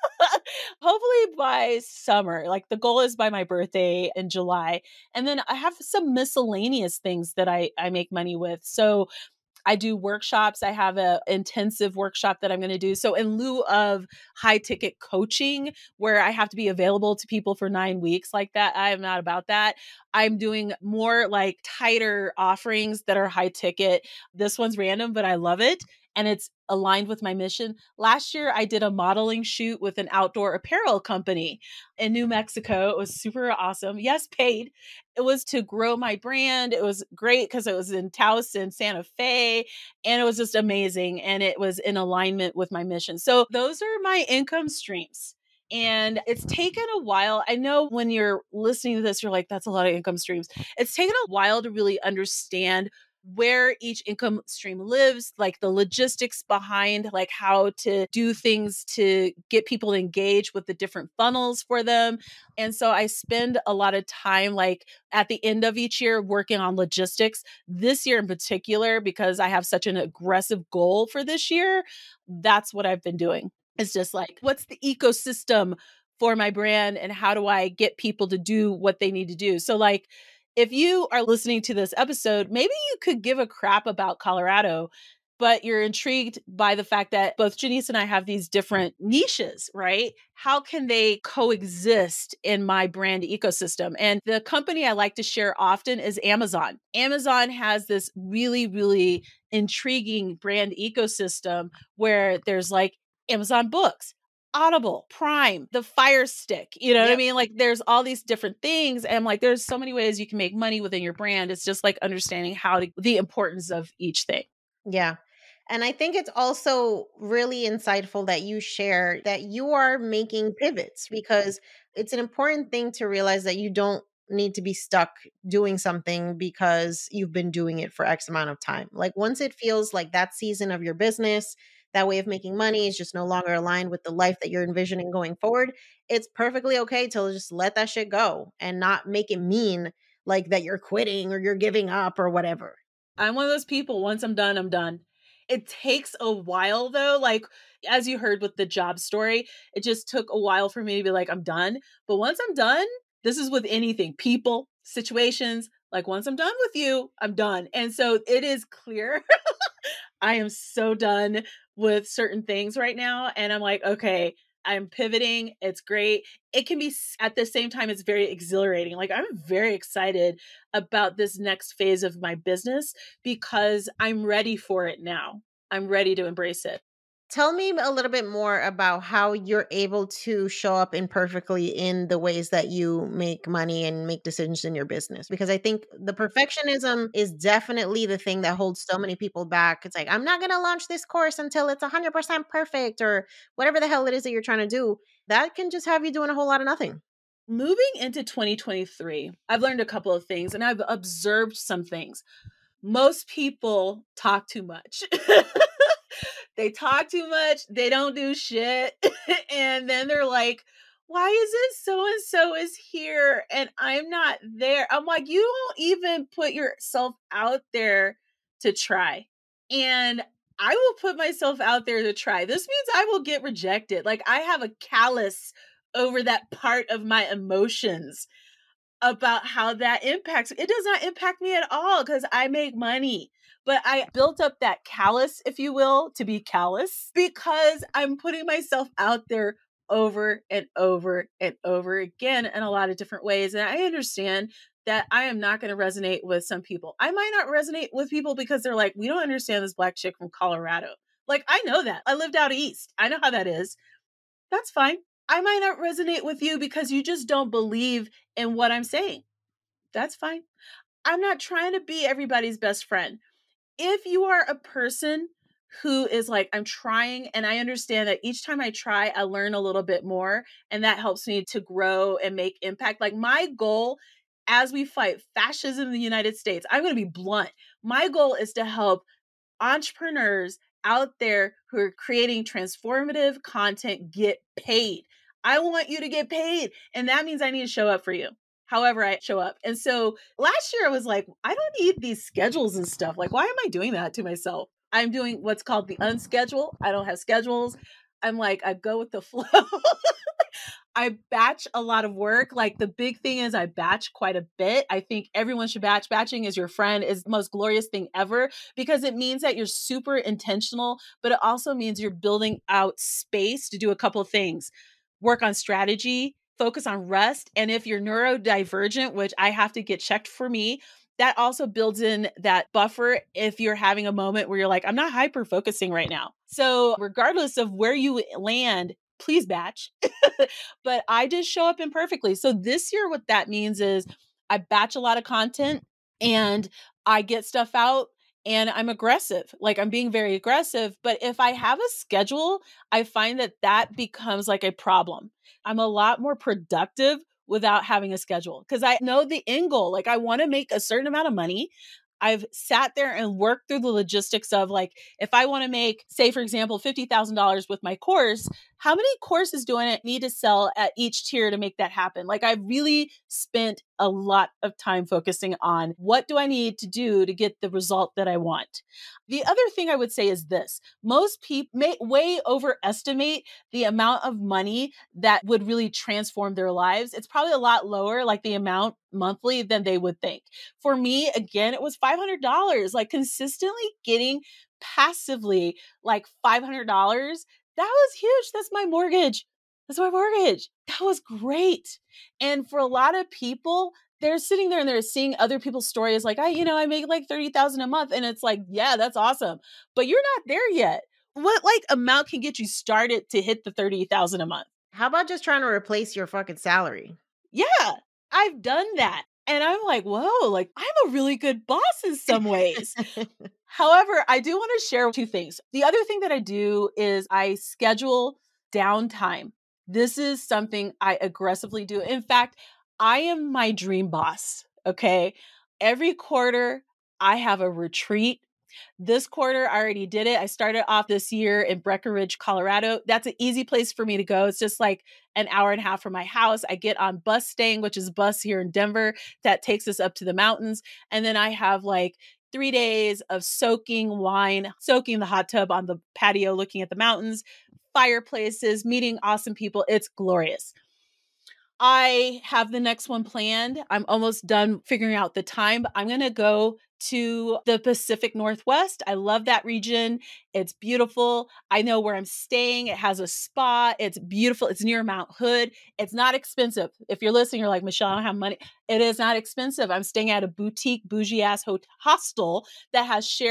Hopefully by summer. Like the goal is by my birthday in July. And then I have some miscellaneous things that I make money with. So I do workshops. I have an intensive workshop that I'm going to do. So in lieu of high ticket coaching, where I have to be available to people for 9 weeks like that, I am not about that. I'm doing more like tighter offerings that are high ticket. This one's random, but I love it. And it's aligned with my mission. Last year, I did a modeling shoot with an outdoor apparel company in New Mexico. It was super awesome. Yes, paid. It was to grow my brand. It was great because it was in Taos and Santa Fe, and it was just amazing. And it was in alignment with my mission. So those are my income streams. And it's taken a while. I know when you're listening to this, you're like, that's a lot of income streams. It's taken a while to really understand where each income stream lives, like the logistics behind like how to do things to get people to engage with the different funnels for them. And so I spend a lot of time like at the end of each year working on logistics. This year in particular, because I have such an aggressive goal for this year, that's what I've been doing. It's just like, what's the ecosystem for my brand and how do I get people to do what they need to do? So like, if you are listening to this episode, maybe you could give a crap about Colorado, but you're intrigued by the fact that both Janice and I have these different niches, right? How can they coexist in my brand ecosystem? And the company I like to share often is Amazon. Amazon has this really, really intriguing brand ecosystem where there's like Amazon Books, Audible, Prime, the Fire Stick, you know what I mean? Like there's all these different things. And I'm like, there's so many ways you can make money within your brand. It's just like understanding the importance of each thing. Yeah. And I think it's also really insightful that you share that you are making pivots, because it's an important thing to realize that you don't need to be stuck doing something because you've been doing it for X amount of time. Like once it feels like that season of your business, that way of making money is just no longer aligned with the life that you're envisioning going forward, it's perfectly okay to just let that shit go and not make it mean like that you're quitting or you're giving up or whatever. I'm one of those people, once I'm done, I'm done. It takes a while though. Like, as you heard with the job story, it just took a while for me to be like, I'm done. But once I'm done, this is with anything, people, situations, like once I'm done with you, I'm done. And so it is clear. I am so done with certain things right now. And I'm like, okay, I'm pivoting. It's great. It can be at the same time, it's very exhilarating. Like I'm very excited about this next phase of my business because I'm ready for it now. I'm ready to embrace it. Tell me a little bit more about how you're able to show up imperfectly in the ways that you make money and make decisions in your business. Because I think the perfectionism is definitely the thing that holds so many people back. It's like, I'm not going to launch this course until it's 100% perfect or whatever the hell it is that you're trying to do. That can just have you doing a whole lot of nothing. Moving into 2023, I've learned a couple of things and I've observed some things. Most people talk too much. They talk too much. They don't do shit. And then they're like, why is it so and so is here and I'm not there? I'm like, you don't even put yourself out there to try. And I will put myself out there to try. This means I will get rejected. Like I have a callus over that part of my emotions about how that impacts. It does not impact me at all because I make money. But I built up that callus, if you will, to be callous because I'm putting myself out there over and over and over again in a lot of different ways. And I understand that I am not going to resonate with some people. I might not resonate with people because they're like, we don't understand this Black chick from Colorado. Like, I know that. I lived out east. I know how that is. That's fine. I might not resonate with you because you just don't believe in what I'm saying. That's fine. I'm not trying to be everybody's best friend. If you are a person who is like, I'm trying, and I understand that each time I try, I learn a little bit more, and that helps me to grow and make impact. Like my goal as we fight fascism in the United States, I'm going to be blunt. My goal is to help entrepreneurs out there who are creating transformative content get paid. I want you to get paid. And that means I need to show up for you. However, I show up. And so last year I was like, I don't need these schedules and stuff. Like, why am I doing that to myself? I'm doing what's called the unschedule. I don't have schedules. I'm like, I go with the flow. I batch a lot of work. Like the big thing is I batch quite a bit. I think everyone should batch. Batching is your friend, is the most glorious thing ever because it means that you're super intentional, but it also means you're building out space to do a couple of things. Work on strategy, focus on rest. And if you're neurodivergent, which I have to get checked for me, that also builds in that buffer if you're having a moment where you're like, I'm not hyper focusing right now. So regardless of where you land, please batch. But I just show up imperfectly. So this year, what that means is I batch a lot of content and I get stuff out and I'm aggressive. Like I'm being very aggressive. But if I have a schedule, I find that that becomes like a problem. I'm a lot more productive without having a schedule because I know the end goal. Like I want to make a certain amount of money. I've sat there and worked through the logistics of like, if I want to make, say, for example, $50,000 with my course, how many courses do I need to sell at each tier to make that happen? Like I really spent a lot of time focusing on what do I need to do to get the result that I want. The other thing I would say is this. Most people may way overestimate the amount of money that would really transform their lives. It's probably a lot lower, like the amount monthly than they would think. For me, again, it was $500, like consistently getting passively like $500. That was huge. That's my mortgage. That's my mortgage. That was great. And for a lot of people, they're sitting there and they're seeing other people's stories like, I make like 30,000 a month. And it's like, yeah, that's awesome. But you're not there yet. What like amount can get you started to hit the 30,000 a month? How about just trying to replace your fucking salary? Yeah, I've done that. And I'm like, whoa, like I'm a really good boss in some ways. However, I do want to share two things. The other thing that I do is I schedule downtime. This is something I aggressively do. In fact, I am my dream boss. Okay. Every quarter, I have a retreat. This quarter, I already did it. I started off this year in Breckenridge, Colorado. That's an easy place for me to go. It's just like an hour and a half from my house. I get on Bustang, which is a bus here in Denver that takes us up to the mountains. And then I have like 3 days of soaking wine, soaking the hot tub on the patio, looking at the mountains, fireplaces, meeting awesome people. It's glorious. I have the next one planned. I'm almost done figuring out the time, but I'm going to go to the Pacific Northwest. I love that region. It's beautiful. I know where I'm staying. It has a spa. It's beautiful. It's near Mount Hood. It's not expensive. If you're listening, you're like, Michelle, I don't have money. It is not expensive. I'm staying at a boutique, bougie ass hostel that has shared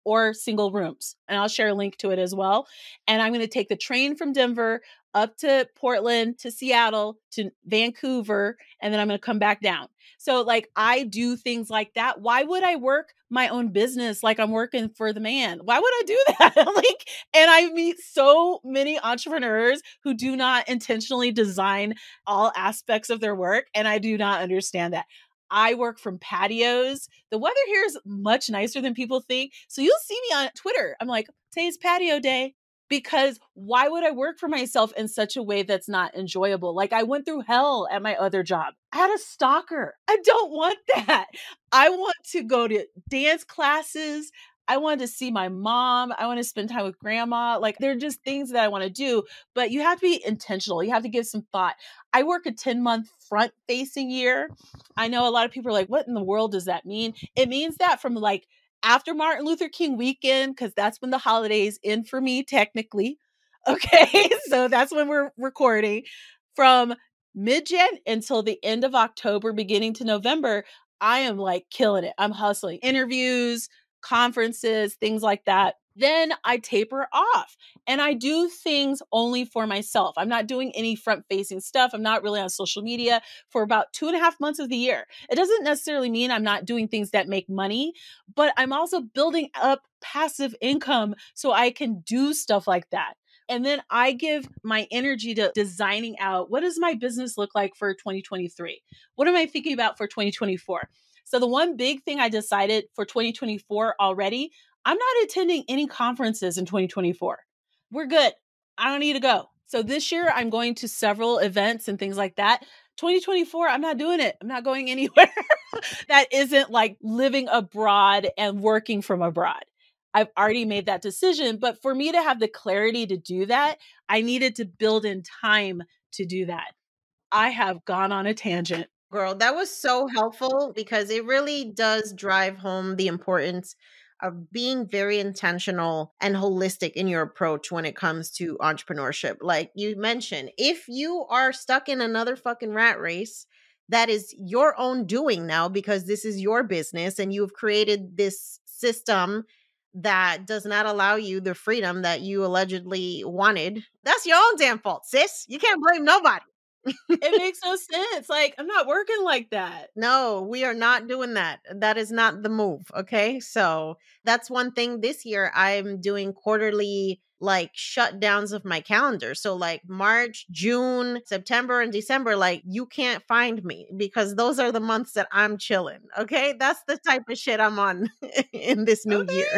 or single rooms. And I'll share a link to it as well. And I'm going to take the train from Denver up to Portland, to Seattle, to Vancouver, and then I'm going to come back down. So like I do things like that. Why would I work my own business like I'm working for the man? Why would I do that? Like, and I meet so many entrepreneurs who do not intentionally design all aspects of their work, and I do not understand that. I work from patios. The weather here is much nicer than people think. So you'll see me on Twitter. I'm like, today's patio day. Because why would I work for myself in such a way that's not enjoyable? Like I went through hell at my other job. I had a stalker. I don't want that. I want to go to dance classes. I wanted to see my mom. I want to spend time with grandma. Like there are just things that I want to do, but you have to be intentional. You have to give some thought. I work a 10-month front facing year. I know a lot of people are like, what in the world does that mean? It means that from like after Martin Luther King weekend, because that's when the holidays end for me, technically. Okay. So that's when we're recording. From mid-Jan until the end of October, beginning to November, I am like killing it. I'm hustling interviews, conferences, things like that. Then I taper off and I do things only for myself. I'm not doing any front facing stuff. I'm not really on social media for about 2.5 months of the year. It doesn't necessarily mean I'm not doing things that make money, but I'm also building up passive income so I can do stuff like that. And then I give my energy to designing out what does my business look like for 2023? What am I thinking about for 2024? So the one big thing I decided for 2024 already, I'm not attending any conferences in 2024. We're good. I don't need to go. So this year I'm going to several events and things like that. 2024, I'm not doing it. I'm not going anywhere that isn't like living abroad and working from abroad. I've already made that decision, but for me to have the clarity to do that, I needed to build in time to do that. I have gone on a tangent. Girl, that was so helpful because it really does drive home the importance of being very intentional and holistic in your approach when it comes to entrepreneurship. Like you mentioned, if you are stuck in another fucking rat race, that is your own doing now because this is your business and you've created this system that does not allow you the freedom that you allegedly wanted. That's your own damn fault, sis. You can't blame nobody. It makes no sense. Like, I'm not working like that. No, we are not doing that. That is not the move. Okay. So that's one thing this year. I'm doing quarterly like shutdowns of my calendar. So like March, June, September, and December, like you can't find me because those are the months that I'm chilling. Okay. That's the type of shit I'm on in this new year.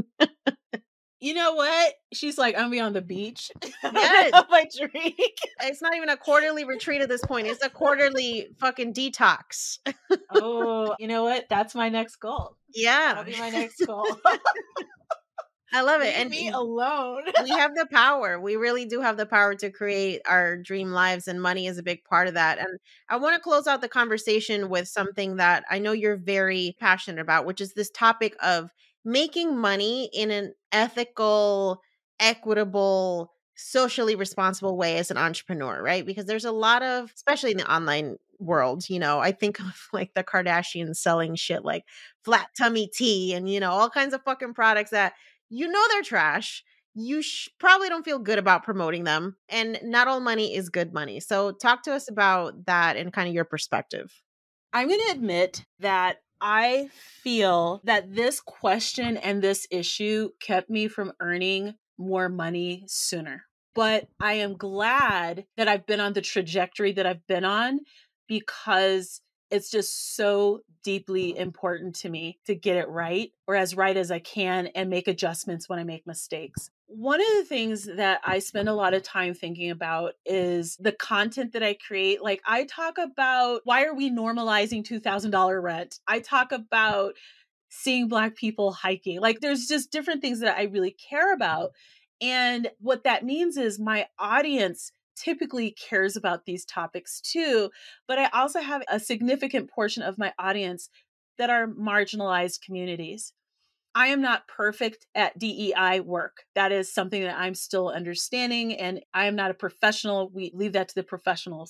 You know what? She's like, I'm gonna be on the beach. Yes. Have my drink. It's not even a quarterly retreat at this point. It's a quarterly fucking detox. Oh, you know what? That's my next goal. Yeah. That'll be my next goal. I love it. Leave And me alone. we have the power. We really do have the power to create our dream lives, and money is a big part of that. And I want to close out the conversation with something that I know you're very passionate about, which is this topic of making money in an ethical, equitable, socially responsible way as an entrepreneur, right? Because there's a lot of, especially in the online world, I think of like the Kardashians selling shit like flat tummy tea and, all kinds of fucking products that they're trash. You probably don't feel good about promoting them. And not all money is good money. So talk to us about that and kind of your perspective. I'm going to admit that I feel that this question and this issue kept me from earning more money sooner. But I am glad that I've been on the trajectory that I've been on because it's just so deeply important to me to get it right or as right as I can and make adjustments when I make mistakes. One of the things that I spend a lot of time thinking about is the content that I create. Like I talk about why are we normalizing $2,000 rent? I talk about seeing Black people hiking. Like there's just different things that I really care about. And what that means is my audience typically cares about these topics too. But I also have a significant portion of my audience that are marginalized communities. I am not perfect at DEI work. That is something that I'm still understanding, and I am not a professional. We leave that to the professionals.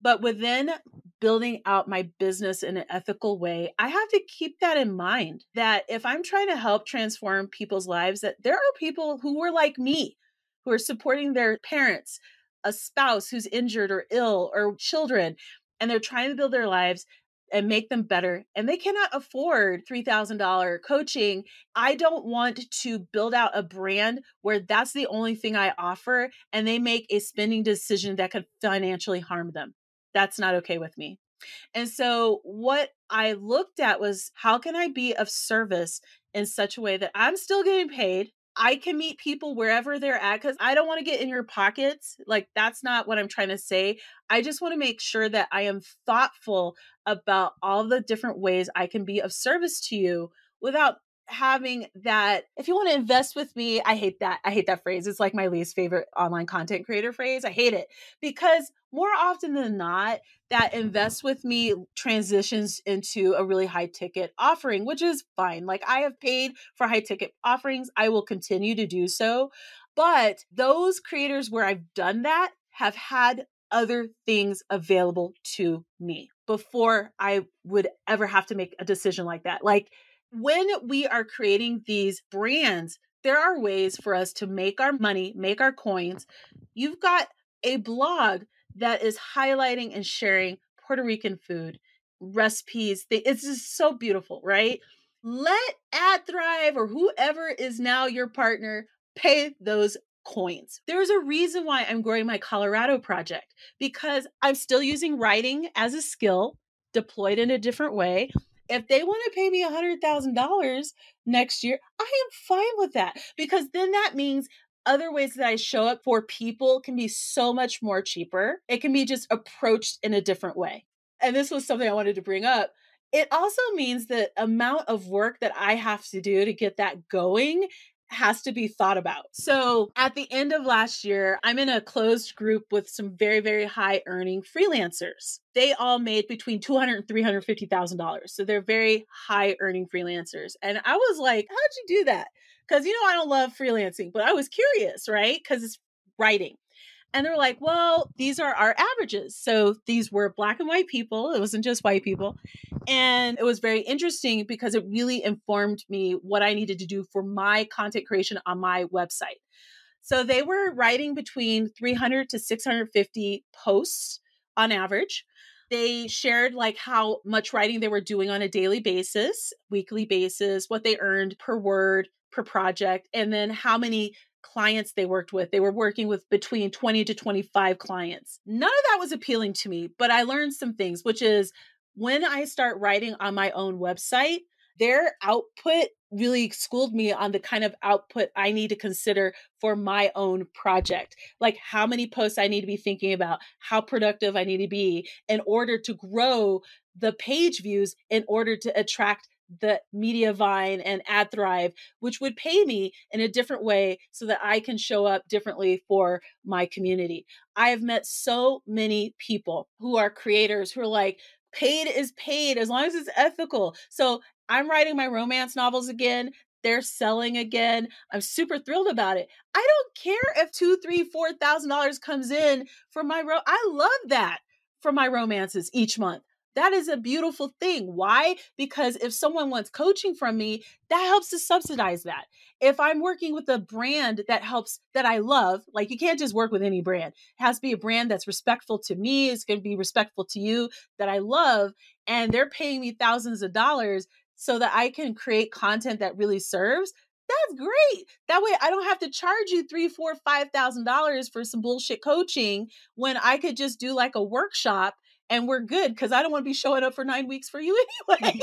But within building out my business in an ethical way, I have to keep that in mind that if I'm trying to help transform people's lives, that there are people who were like me, who are supporting their parents, a spouse who's injured or ill, or children, and they're trying to build their lives and make them better. And they cannot afford $3,000 coaching. I don't want to build out a brand where that's the only thing I offer and they make a spending decision that could financially harm them. That's not okay with me. And so what I looked at was, how can I be of service in such a way that I'm still getting paid? I can meet people wherever they're at, because I don't want to get in your pockets. Like, that's not what I'm trying to say. I just want to make sure that I am thoughtful about all the different ways I can be of service to you without having that. If you want to invest with me, I hate that. I hate that phrase. It's like my least favorite online content creator phrase. I hate it because more often than not, that invest with me transitions into a really high ticket offering, which is fine. Like, I have paid for high ticket offerings. I will continue to do so. But those creators where I've done that have had other things available to me before I would ever have to make a decision like that. Like, when we are creating these brands, there are ways for us to make our money, make our coins. You've got a blog that is highlighting and sharing Puerto Rican food, recipes. It's just so beautiful, right? Let AdThrive or whoever is now your partner pay those coins. There's a reason why I'm growing my Colorado project, because I'm still using writing as a skill deployed in a different way. If they want to pay me $100,000 next year, I am fine with that, because then that means other ways that I show up for people can be so much more cheaper. It can be just approached in a different way. And this was something I wanted to bring up. It also means the amount of work that I have to do to get that going has to be thought about. So at the end of last year, I'm in a closed group with some very, very high earning freelancers. They all made between $200,000 and $350,000. So they're very high earning freelancers. And I was like, how'd you do that? Because, I don't love freelancing, but I was curious, right? Because it's writing. And they're like, well, these are our averages. So these were Black and white people. It wasn't just white people. And it was very interesting because it really informed me what I needed to do for my content creation on my website. So they were writing between 300 to 650 posts on average. They shared like how much writing they were doing on a daily basis, weekly basis, what they earned per word, per project, and then how many clients they worked with. They were working with between 20 to 25 clients. None of that was appealing to me, but I learned some things, which is when I start writing on my own website, their output really schooled me on the kind of output I need to consider for my own project. Like how many posts I need to be thinking about, how productive I need to be in order to grow the page views, in order to attract the Mediavine and AdThrive, which would pay me in a different way so that I can show up differently for my community. I have met so many people who are creators who are like, paid is paid as long as it's ethical. So I'm writing my romance novels again. They're selling again. I'm super thrilled about it. I don't care if $2,000, $3,000, $4,000 comes in for my I love that for my romances each month. That is a beautiful thing. Why? Because if someone wants coaching from me, that helps to subsidize that. If I'm working with a brand that helps, that I love, like you can't just work with any brand. It has to be a brand that's respectful to me. It's going to be respectful to you, that I love. And they're paying me thousands of dollars so that I can create content that really serves. That's great. That way I don't have to charge you $3,000, $4,000, $5,000 for some bullshit coaching when I could just do like a workshop and we're good, because I don't want to be showing up for 9 weeks for you anyway.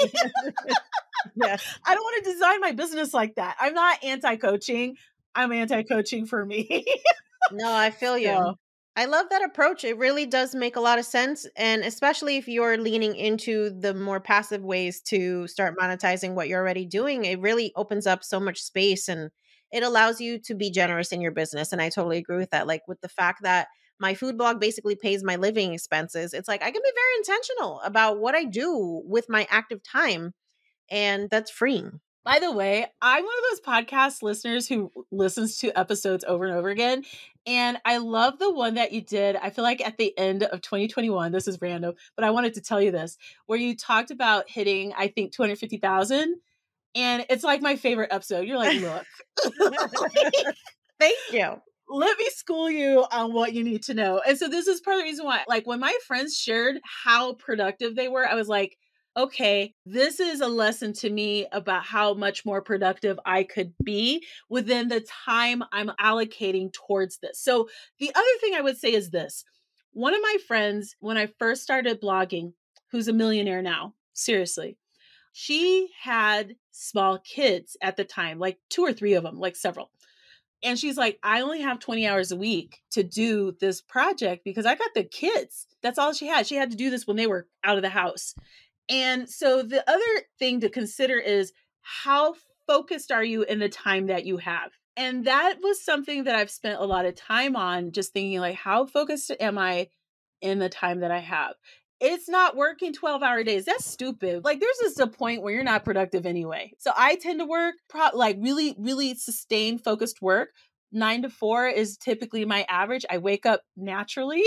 Yes. I don't want to design my business like that. I'm not anti-coaching. I'm anti-coaching for me. No, I feel you. So, I love that approach. It really does make a lot of sense. And especially if you're leaning into the more passive ways to start monetizing what you're already doing, it really opens up so much space and it allows you to be generous in your business. And I totally agree with that. Like with the fact that my food blog basically pays my living expenses, it's like I can be very intentional about what I do with my active time. And that's freeing. by the way, I'm one of those podcast listeners who listens to episodes over and over again. And I love the one that you did. I feel like at the end of 2021, this is random, but I wanted to tell you this, where you talked about hitting, I think, 250,000. And it's like my favorite episode. You're like, look, Thank you. let me school you on what you need to know. And so this is part of the reason why, like, when my friends shared how productive they were, I was like, okay, this is a lesson to me about how much more productive I could be within the time I'm allocating towards this. So the other thing I would say is this. One of my friends, when I first started blogging, who's a millionaire now, seriously, she had small kids at the time, like 2 or 3 of them, like several. And she's like, I only have 20 hours a week to do this project because I got the kids. That's all she had. She had to do this when they were out of the house. And so the other thing to consider is how focused are you in the time that you have? And that was something that I've spent a lot of time on, just thinking like, how focused am I in the time that I have? It's not working 12-hour days. That's stupid. Like there's just a point where you're not productive anyway. So I tend to work like really, really sustained, focused work. 9 to 4 is typically my average. I wake up naturally.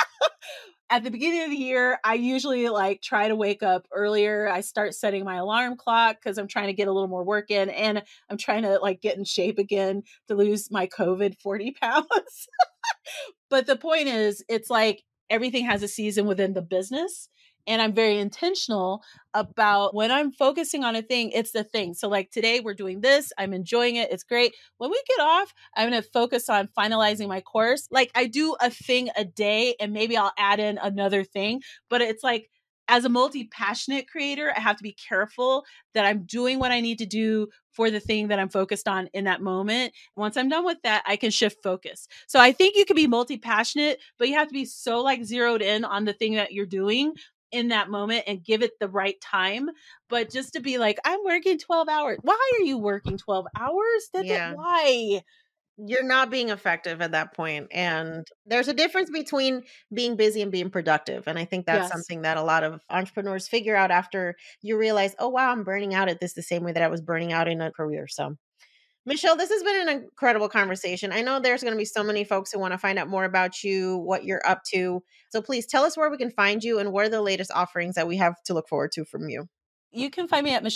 At the beginning of the year, I usually like try to wake up earlier. I start setting my alarm clock because I'm trying to get a little more work in, and I'm trying to like get in shape again to lose my COVID 40 pounds. But the point is, it's like everything has a season within the business. And I'm very intentional about when I'm focusing on a thing, it's the thing. So like today we're doing this. I'm enjoying it. It's great. When we get off, I'm going to focus on finalizing my course. Like I do a thing a day and maybe I'll add in another thing, but it's like, as a multi-passionate creator, I have to be careful that I'm doing what I need to do for the thing that I'm focused on in that moment. Once I'm done with that, I can shift focus. So I think you can be multi-passionate, but you have to be so like zeroed in on the thing that you're doing in that moment and give it the right time. But just to be like, I'm working 12 hours. Why are you working 12 hours? Why? You're not being effective at that point. And there's a difference between being busy and being productive. And I think that's Yes. something that a lot of entrepreneurs figure out after you realize, oh, wow, I'm burning out at this the same way that I was burning out in a career. So, Michelle, this has been an incredible conversation. I know there's going to be so many folks who want to find out more about you, what you're up to. So please tell us where we can find you and what are the latest offerings that we have to look forward to from you. You can find me at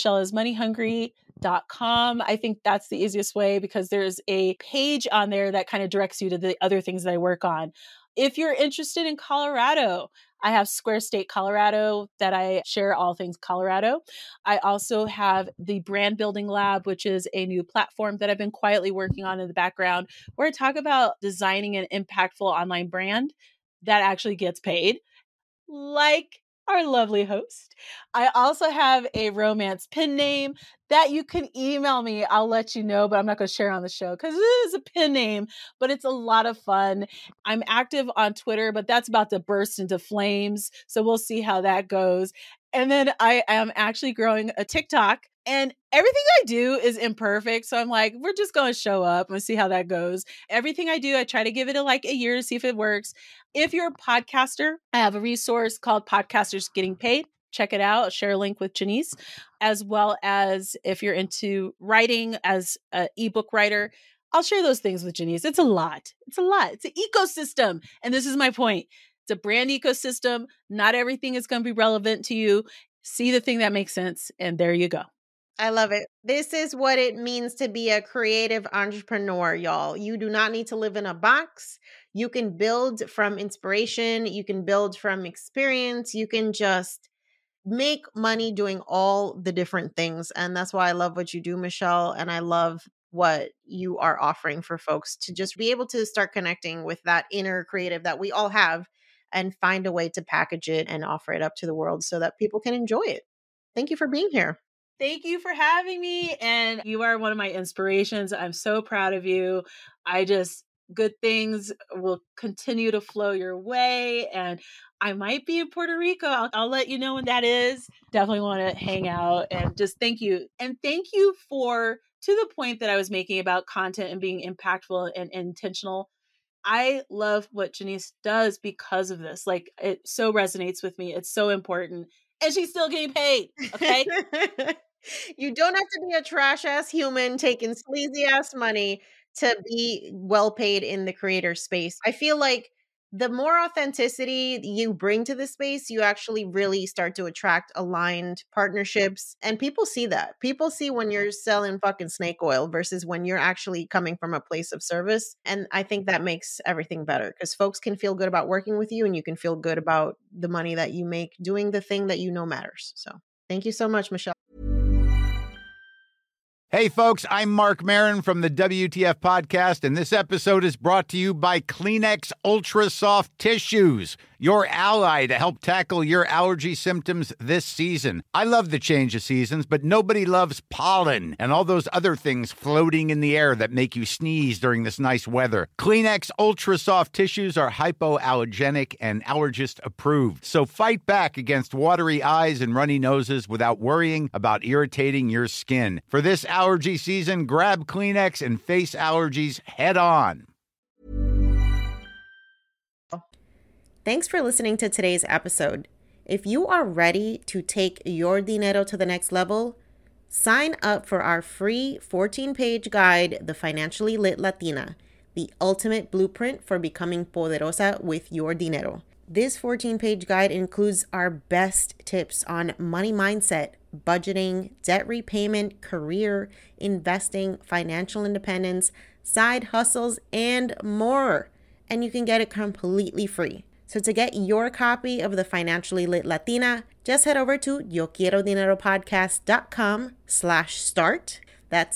michelleismoneyhungry.com. I think that's the easiest way because there's a page on there that kind of directs you to the other things that I work on. If you're interested in Colorado, I have Square State Colorado that I share all things Colorado. I also have the Brand Building Lab, which is a new platform that I've been quietly working on in the background, where I talk about designing an impactful online brand that actually gets paid, like our lovely host. I also have a romance pin name that you can email me. I'll let you know, but I'm not going to share on the show because it is a pin name, but it's a lot of fun. I'm active on Twitter, but that's about to burst into flames. So we'll see how that goes. And then I am actually growing a TikTok, and everything I do is imperfect. So I'm like, we're just going to show up and see how that goes. Everything I do, I try to give it like a year to see if it works. If you're a podcaster, I have a resource called Podcasters Getting Paid. Check it out. I'll share a link with Janice, as well as if you're into writing as an ebook writer, I'll share those things with Janice. It's a lot. It's an ecosystem. And this is my point. It's a brand ecosystem. Not everything is going to be relevant to you. See the thing that makes sense. And there you go. I love it. This is what it means to be a creative entrepreneur, y'all. You do not need to live in a box. You can build from inspiration. You can build from experience. You can just make money doing all the different things. And that's why I love what you do, Michelle. And I love what you are offering for folks to just be able to start connecting with that inner creative that we all have and find a way to package it and offer it up to the world so that people can enjoy it. Thank you for being here. Thank you for having me. And you are one of my inspirations. I'm so proud of you. Good things will continue to flow your way. And I might be in Puerto Rico. I'll let you know when that is. Definitely want to hang out and just thank you. And thank you to the point that I was making about content and being impactful and intentional. I love what Janice does because of this. Like it so resonates with me. It's so important. And she's still getting paid. Okay. You don't have to be a trash ass human taking sleazy ass money to be well paid in the creator space. I feel like the more authenticity you bring to the space, you actually really start to attract aligned partnerships. And people see that. People see when you're selling fucking snake oil versus when you're actually coming from a place of service. And I think that makes everything better because folks can feel good about working with you and you can feel good about the money that you make doing the thing that you know matters. So thank you so much, Michelle. Hey, folks, I'm Mark Maron from the WTF Podcast, and this episode is brought to you by Kleenex Ultra Soft Tissues, your ally to help tackle your allergy symptoms this season. I love the change of seasons, but nobody loves pollen and all those other things floating in the air that make you sneeze during this nice weather. Kleenex Ultra Soft Tissues are hypoallergenic and allergist approved, so fight back against watery eyes and runny noses without worrying about irritating your skin. For this allergy season, grab Kleenex and face allergies head on. Thanks for listening to today's episode. If you are ready to take your dinero to the next level, sign up for our free 14-page guide, The Financially Lit Latina, the ultimate blueprint for becoming poderosa with your dinero. This 14-page guide includes our best tips on money mindset, budgeting, debt repayment, career, investing, financial independence, side hustles, and more. And you can get it completely free. So to get your copy of The Financially Lit Latina, just head over to yoquierodineropodcast.com/start. That's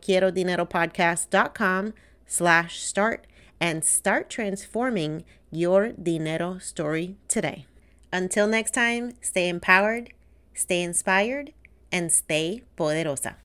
yoquierodineropodcast.com/start and start transforming your dinero story today. Until next time, stay empowered, stay inspired, and stay poderosa.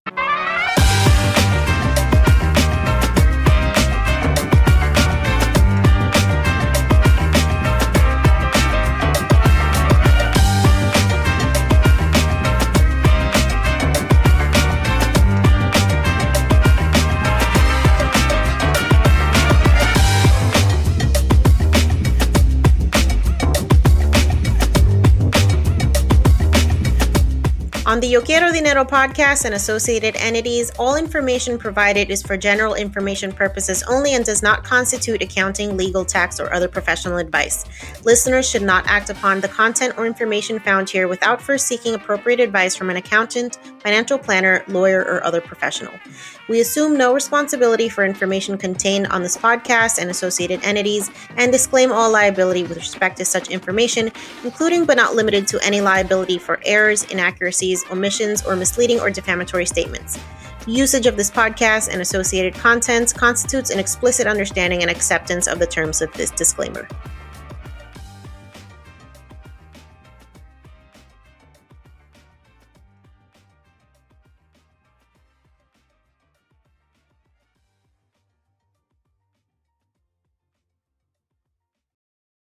On the Yo Quiero Dinero podcast and associated entities, all information provided is for general information purposes only and does not constitute accounting, legal, tax, or other professional advice. Listeners should not act upon the content or information found here without first seeking appropriate advice from an accountant, financial planner, lawyer, or other professional. We assume no responsibility for information contained on this podcast and associated entities and disclaim all liability with respect to such information, including but not limited to any liability for errors, inaccuracies, omissions, or misleading or defamatory statements. Usage of this podcast and associated contents constitutes an explicit understanding and acceptance of the terms of this disclaimer.